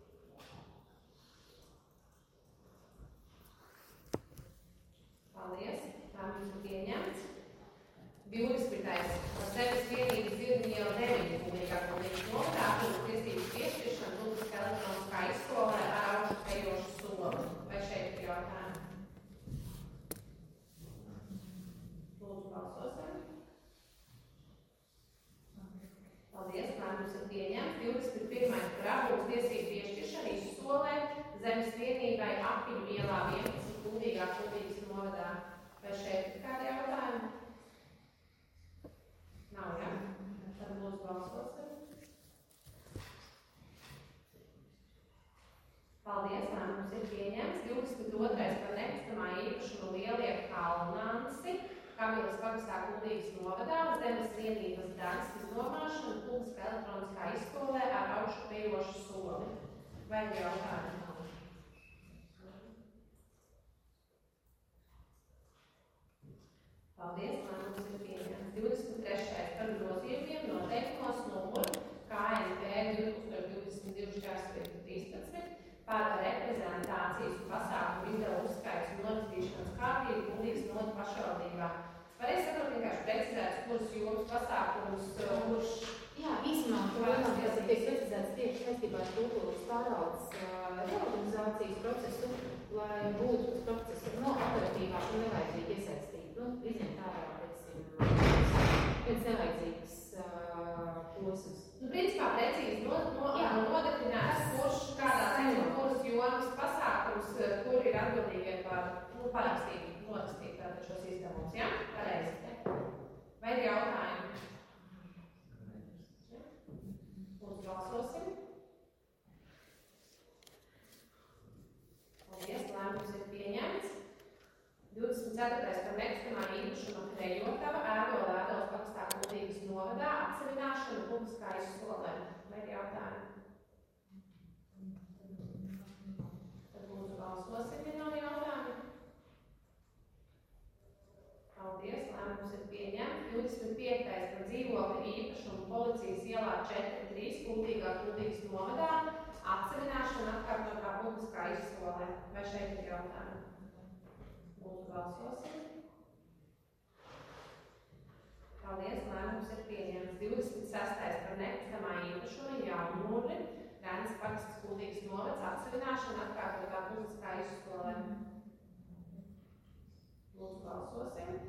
Paldies, lēmums ir pieņemts. 20. Par sevis vienības 2,9 publikā publikas nokrāpuma tiesības piešķiršana publiskā elektroniskā izskolē ar augšupejošu soli. Vai šeit ir jautājumi? Lūdzu, balsosim. Paldies, lēmums ir pieņemts. 21. Par apgūves tiesību piešķiršanu izsolē Zemes vienībai Apiņu ielā 11 Kuldīgā Kuldīgas novadā. Vai šeit ir kādi jautājumi? Nav, ja? Tad lūdzu balsosim. Paldies, lēmums ir pieņemts. 22. Par nekustamā īpašuma lielie Kalnansi, Kamilas pagastā Kuldīgas novadā, Zemes vienības daļas iznomāšana publiskā elektroniskā izskolē ar augšupejošu soli. Vai ir jautājumi? Paldies, lēmums ir pieņemts. 23. Par grozījumiem noteikumos numur KNP 2022/13 par reprezentācijas un pasākumu izdevumu uzskaits un norakstīšanas kārtību Kuldīgas novada pašvaldībā. Varēs saprot vienkārši precizēts, kuras jomas pasākumus, kurš... Jā, īsumā, tas tiek precizēts tieši saistībā ar kultūras pārvaldes reorganizācijas procesu, lai būtu tas process operatīvāk un nevajadzīgi iesaistīt. Izņemt ārā, viens nevajadzīgs posms. Principā precīzi nodeklinās, kurš kādā ceļā, kuras jomas pasākums, kur ir atbildīgie par parakstīt, norakstīt šos izdevumus. Ja? Pareizi. Vai ir jautājumi? Lūdzu, balsosim. Paldies, lēmums ir pieņemts. 24. Par nekustamā īpašuma Krejotava ēdola ēdolas pagastā Kuldīgas novadā atsevināšana publiskā izskolē. Vai ir jautājumi? Tad lūdzu balsosim, ja nav jautājumi. Paldies, lēmums ir pieņemts. 25. Par dzīvokļa īpašumu Policijas ielā 4-3 Kuldīgā Kuldīgas novadā atsevināšana atkārtotā publiskā izskolē. Vai šeit ir jautājumi? Lūdzu, balsosim. Paldies, lēmums ir pieņemts. 26. Par nekustamā īpašuma Jaunmūri, Rēnas pagastas Kuldīgas novads atsevināšana atkārtotā publiskā izskolē. Lūdzu, balsosim.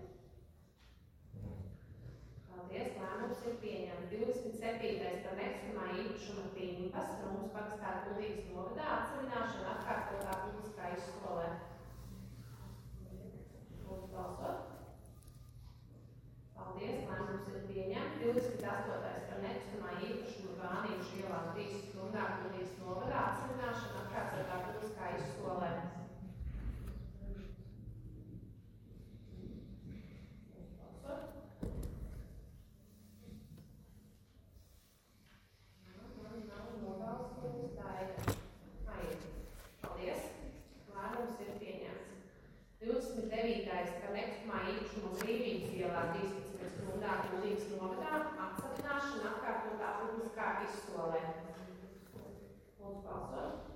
Paldies, lēmums ir pieņemts. 27. Par nekustamā īpašuma Timpas, Rūmas pagastā Kuldīgas novadā atsevināšana atkārtotā publiskā izskolē. Lūdzu balsot. Paldies, lēmums ir pieņemts. 28. Par nekustamā īpašuma Vānīšu ielā 3 stundā Kuldīgas novadā atsevināšana atkārtotā publiskā izskolē. Par nekustamā īpašuma Brīvības ielā 13 stundā Kuldīgas novadā atsevināšana atkārtotā publiskā izskolē. Lūdzu balsot.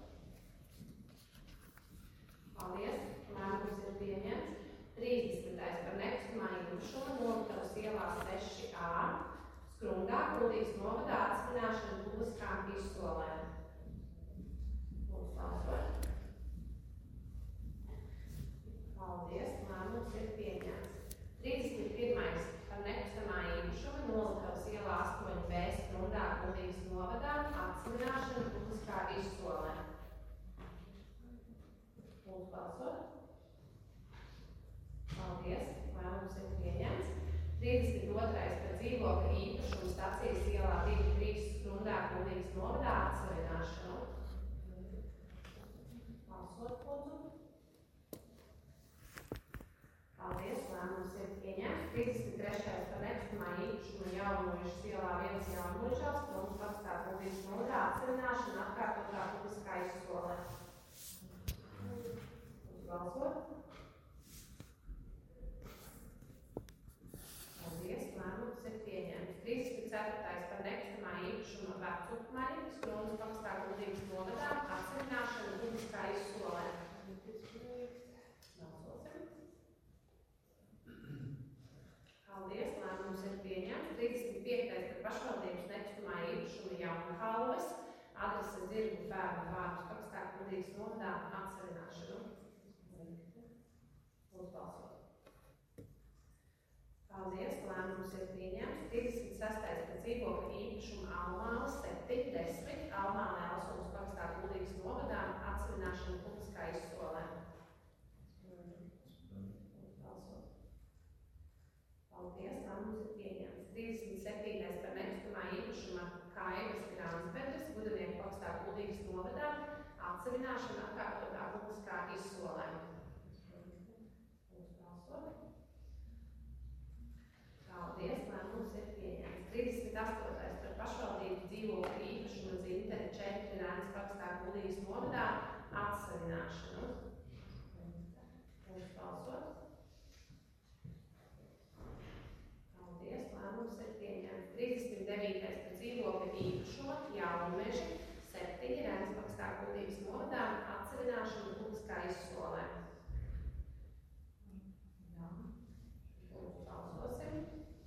Paldies, lēmums ir pieņemts. 30. Par nekustamā īpašuma Novgorod ielā 6A Skrundā Kuldīgas novadā atsevināšana publiskā izskolē. Lūdzu balsot. Paldies, lēmums ir pieņemts. 31. Par nekustamā īpašuma Nolitavas ielā 8B Skrundā Kuldīgas novadā atsevināšana publiskā izskolē. Lūdzu balsot. Paldies, lēmums ir pieņemts. 32. Par dzīvokļa īpašuma stacijas ielā 2-3 Skrundā Kuldīgas novadā atsevināšanu. Balsot, lūdzu. Paldies, lēmums ir pieņemts. 33. Par nekustamā īpašuma Jaunmuižas ielā 1 Jaunmuižās, Rūmas pagastā Kuldīgas novadā atsevināšana atkārtotā publiskā izskolē. balsot. Paldies, lēmums ir pieņemts. 34. par nekustamā īpašuma vecupmaņas Kronas pagastā Kuldīgas novadā atseviļināšanu publiskā izsolē. Paldies, lēmums ir pieņemts. 35. par pašvaldības nekustamā īpašuma Jaunhalves adrese Zirgu bērnu vārdu pagastā Kuldīgas novadā atseviļināšanu. Lūdzu balsot. Paldies, lēmums ir pieņemts. 36. par dzīvokļa īpašumu Almāla 7-10 Almāla Elsunas pagastā Kuldīgas novadā atseviļināšanu publiskā izsolē. Paldies, lēmums ir pieņemts. 37. par nekustamā īpašuma Kaimas Grānsbedres Gudanieku pagastā Kuldīgas novadā atseviļināšanu atkārtotā publiskā izsolē. Paldies, lēmums ir pieņemts. 38. par pašvaldības dzīvokļu īpašumu Zintere 4 Rēnas pagastā Kuldīgas novadā atseviļināšanu. Lūdzu balsot. Paldies, lēmums ir pieņemts. 39. par dzīvokļu īpašumu Jaunmeži 7 Rēnas pagastā Kuldīgas novadā atseviļināšanu publiskā izsolē. Lūdzu balsosim.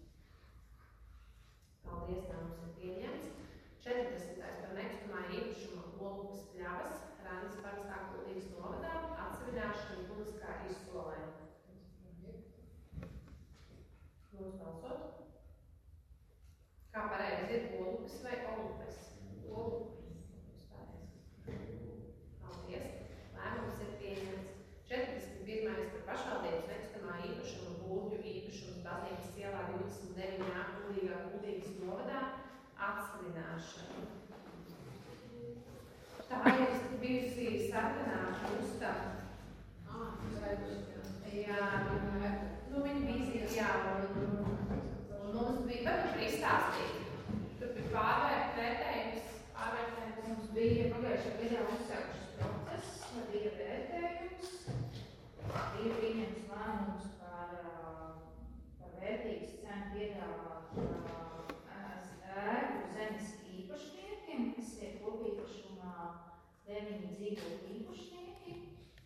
Paldies, lēmums ir pieņemts. 40. par nekustamā īpašuma Olupas pļavas Rēnas pagastā Kuldīgas novadā atseviļināšanu publiskā izsolē. Lūdzu balsot. Kā pareizi ir Olupas vai Olupas? Olupas. Paldies. Lēmums ir pieņemts. 41. par pašvaldības nekustamā īpašuma Būļu īpašums Baznīcas ielā 29. Kuldīgas novadā atseviļināšanu. Tā ir bijusi sarkanā krusta. Jā, viņa bija jā, un mums bija pat izstāstīt. Tur bija pārvērtējums. Mums bija pagājušajā gadā uzsākšas process, bija vērtējums, bija pieņemts lēmums par vērtīgas cenu piedāvāt ēku zemes īpašniekiem, kas ir kopīpašumā 9 dzīvokļu īpašnieki.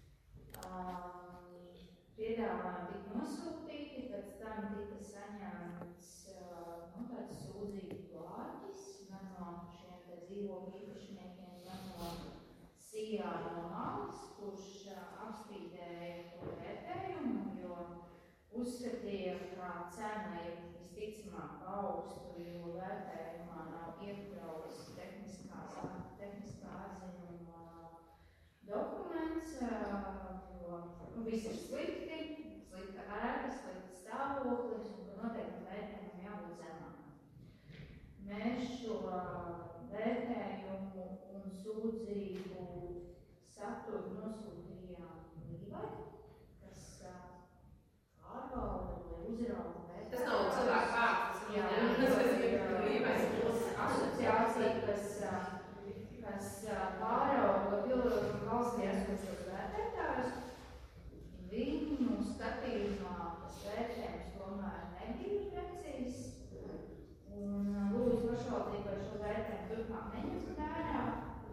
Piedāvājumi tika nosūtīti, pēc tam tika saņemts tāds sūdzību plāķis gan no šiem te dzīvokļu īpašniekiem, gan no Sijā Normālis, kurš apstrīdēja to vērtējumu, jo uzskatīja, ka cena ir visticamāk augstu, jo vērtējumā nav iekļauts tehniskā atzinuma dokuments, jo viss ir slikti, slikta ēka, slikta stāvoklis, un ka noteikti vērtējumam jābūt zemākam. Mēs šo vērtējumu un sūdzību saturu nosūtījām Līvai, kas pārbauda vai uzrauga vērtējumu. Tas nav cilvēku vārds, tas ir Līvai asociācija, kas pārauga valstī esošos vērtētājus. Viņu skatījumā tas vērtējums tomēr nebija precīzs, un lūdzu pašvaldībai šo vērtējumu turpmāk neņemt vērā,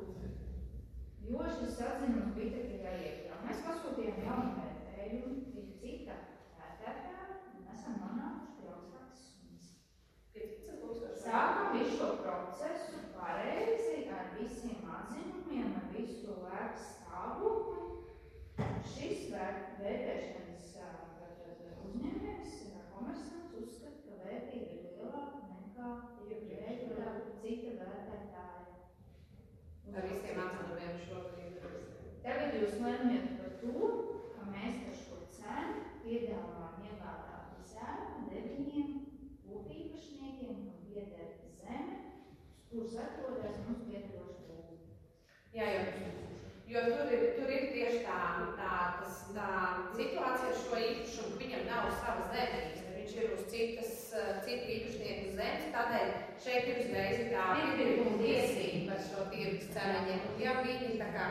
jo šis atzinums bija tikai jāiekļauj. Mēs pasūtījām jaunu vērtējumu, bija cita vērtētāja, un esam nonākuši pie augstākas summas. 15,000. Sākam visu šo procesu pareizi, ar visiem atzinumiem, ar visu ēku stāvokli. Šis vērtēšanas uzņēmējs, komersants, uzskata, ka vērtība ir lielāka nekā cita vērtētāja. Ar visiem atzinumiem šobrīd. Tagad jūs lemjat par to, ka mēs par šo cenu piedāvājam iegādāt zemi 9 kopīpašniekiem, kam pieder zeme, kuras atrodas mums piederoša būvē. Jā, jo tur ir tieši tā situācija ar šo īpašumu, ka viņam nav savas zemes, viņš ir uz citu īpašnieku zemes, tādēļ šeit ir uzreiz tā pirmuma tiesība par šo tirgus cenu. Ja viņi tā kā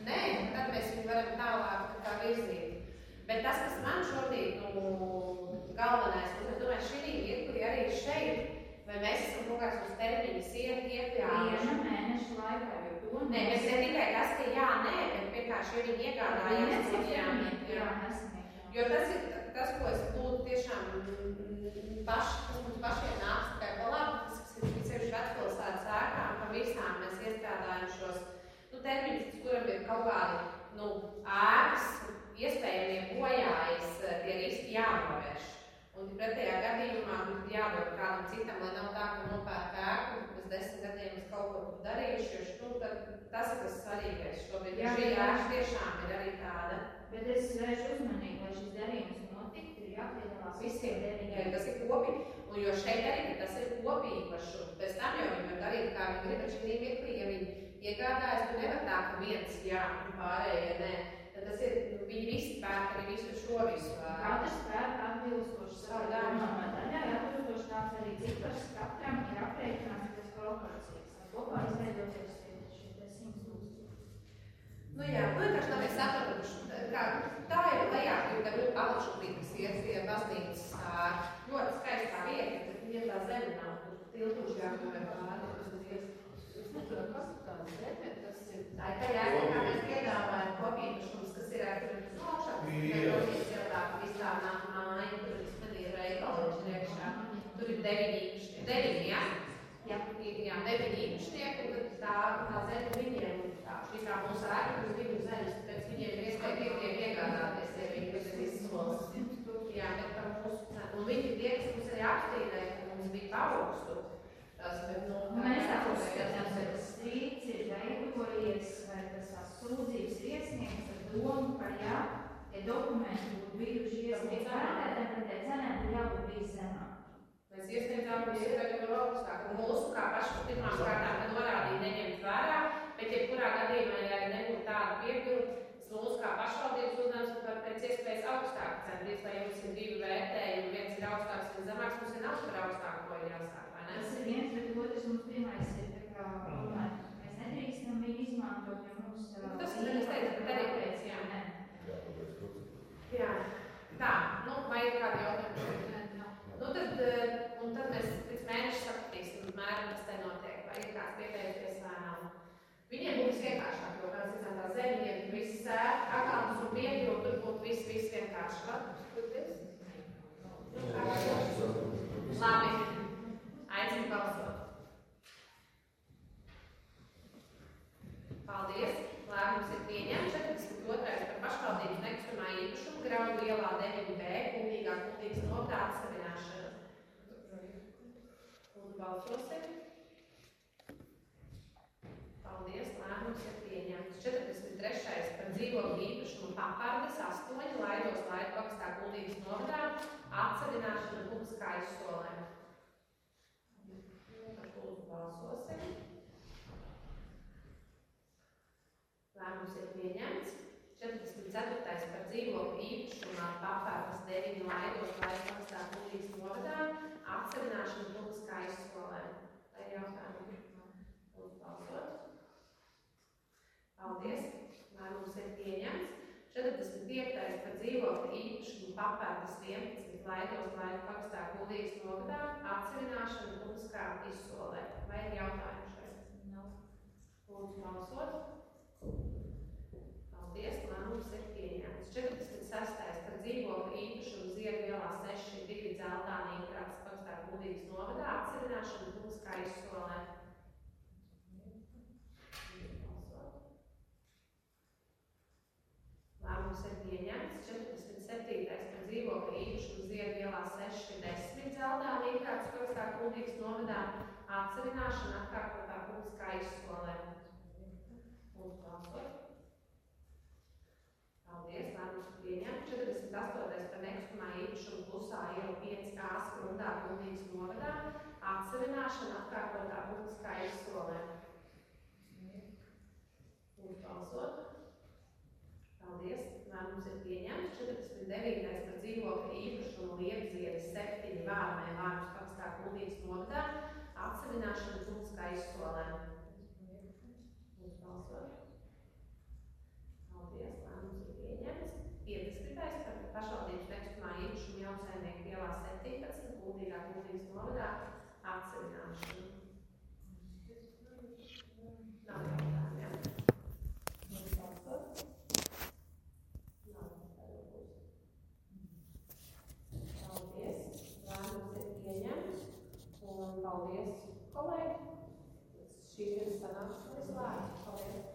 Nē, tad mēs viņu varam tālāk tā kā virzīt. Bet tas, kas man šobrīd, galvenais, un es domāju, šī ietkurī arī šeit, vai mēs esam kaut kāds uz termiņus iekļāvuši. Viena mēneša laikā, jo to Nē, bet ne tikai tas, ka jā, nē, bet vienkārši, ja viņi iegādājās viņiem, jo tas ir tas, ko es lūdzu tiešām kas mums pašiem nāks tikai pa labi, kas ir sevišķi vecpilsētas ēkām, pa visām mēs iestrādājam šos termiņus, kuram ir kaut kādi ēkas, iespējamie bojājas, tie riski jānovērš. Un pretējā gadījumā būtu jādod kādam citam, lai nav tā, ka nopērk ēku, pēc 10 gadiem es kaut ko darījuši, jo tas ir tas svarīgais šobrīd. Šī ēka tiešām ir arī tāda. Bet es vēršu uzmanību, lai šis darījums notiktu, ir jāpiedalās visiem 9. Tas ir kopīgi, un jo šeit arī tas ir kopīpašu. Pēc tam jau viņi var darīt, kā viņi grib, bet šī mirklī, ja viņi iegādājas, tu nevar tā, ka viens jā, un pārējie nē. Tad tas ir, viņi visi pērk arī visu šo visu. Katrs pērk atbilstoši savu dārumā daļā, atbilstoši tāds arī cipars katram ir aprēķināts pēc proporcijas. Kopā izveidosies šie 100 000. Jā, vienkārši, lai mēs saprotam, tā ir lejā, jo te būtu Alšuplītas iet baznīcas ļoti skaistā vieta, bet viņiem tā zeme nav, tur tiltuši jākavē pāri. Kas ir tāds zeme? Tas ir... Tā ir tajā, kā mēs piedāvājam kopīpašums, kas ir augšā, kas visā nāk māja, tur ir veikaliņš iekšā. Tur ir 9, jā? Jā, 9 īpašnieki, un tad tā zeme viņiem, šī kā mūsu ēka, uz viņu zemes, tāpēc viņiem ir iespēja piektiem iegādāties, ja viņi ir izsolas. Jā, bet par mūsu cenu. Un viņi tie, kas mums arī apstrīdē, ka mums bija paaugstu. Mēs tā uzskatām, ka tas strīds ir veidojies, vai tas sūdzības ir iesniegts ar domu, ka jā, ja dokumenti būtu bijuši iesniegts vērtētājiem, tad tie cenē būtu jābūt bijis zemāk. Mēs iesniedzām visu tagad augstāk. Mūsu kā pašu pirmām kārtām norādīja neņemt vērā, bet jebkurā gadījumā, ja arī nebūtu tāda piekļuva, mūsu kā pašvaldības uzdevums ir pēc iespējas augstāk centīs, lai jums ir 2 vērtējumi, viens ir augstāks un zemāks, mums ir nav par augstāku, ko ir jāsāk, vai ne? Tas ir viens, bet otrs mums pirmais ir tā kā, mēs nedrīkstam viņu izmantot, jo mums... Tas ir, es teicu, bet arī pēc, jā. Jā. Tā, vai ir kādi jautājumi? Tad mēs pēc mēneša sapratīsim, mēram, kas te notiek, vai ir kāds pieteicies vai nav. Viņiem būs vienkāršāk, jo kāds ir tā zemļiem, viss akāns un piekļuvi, tur būtu viss vienkāršāk. Labi, aicinu balsot. Paldies, lēmums ir pieņemts. 42. par pašvaldības nekustamā īpašumu Graudu ielā 9B, kuldīgas novadā atsavināšana. Balsosim. Paldies, lēmums ir pieņemts. 43. par dzīvokļu īpašumu Papardes 8, Laidos Laidu pagastā kuldīgas novadā, atsavināšana publiskā izsolē. Par lūdzu balsosim. Lēmums ir pieņemts. 44. par dzīvokļu īpašumu Papardes 9, Laidos Laidu pagastā kuldīgas novadā, atsavināšana publiskā izsolē. Vai ir jautājumi? Lūdzu balsot. Paldies. Lēmums ir pieņemts. 45. par dzīvokļu īpašumu Papērdes 11, Laidos Laidu pagastā kuldīgas novadā, atsavināšana publiskā izsolē. Vai ir jautājumi šeit? Nav. Lūdzu balsot. Paldies. Lēmums ir pieņemts. 46. par dzīvokļu īpašumu Ziedu ielā 6, 2 Dzeltāni Inkrātas pagastā kuldīgas novadā, atsavināšana publiskā izsolē. Lēmums ir pieņemts. 47. par dzīvokļu īpašumu Ziedu ielā 6, 10 Dzeltāni Inkrātas pagastā kuldīgas novadā, atsavināšana atkārtotā publiskā izsolē. Lūdzu balsot. Paldies, lēmums ir pieņemts. 48. par nekustamā īpašumu Klusā iela 5A Skrundā kuldīgas novadā, atsavināšana atkārtotā publiskā izsolē. Lūdzu balsot. Paldies, lēmums ir pieņemts. 49. par dzīvokļu īpašumu Liepziedes 7 Vārmē Vārmas pagastā kuldīgas novadā, atsavināšana publiskā izsolē. Lūdzu balsot. 17, Kuldīgā Kuldīgas novadā atseviļināšanu. Nav jautājumu, jā? Paldies. Lēmums ir pieņemts. Un paldies, kolēģi. Šī ir sanāksmes lēmums. Paldies.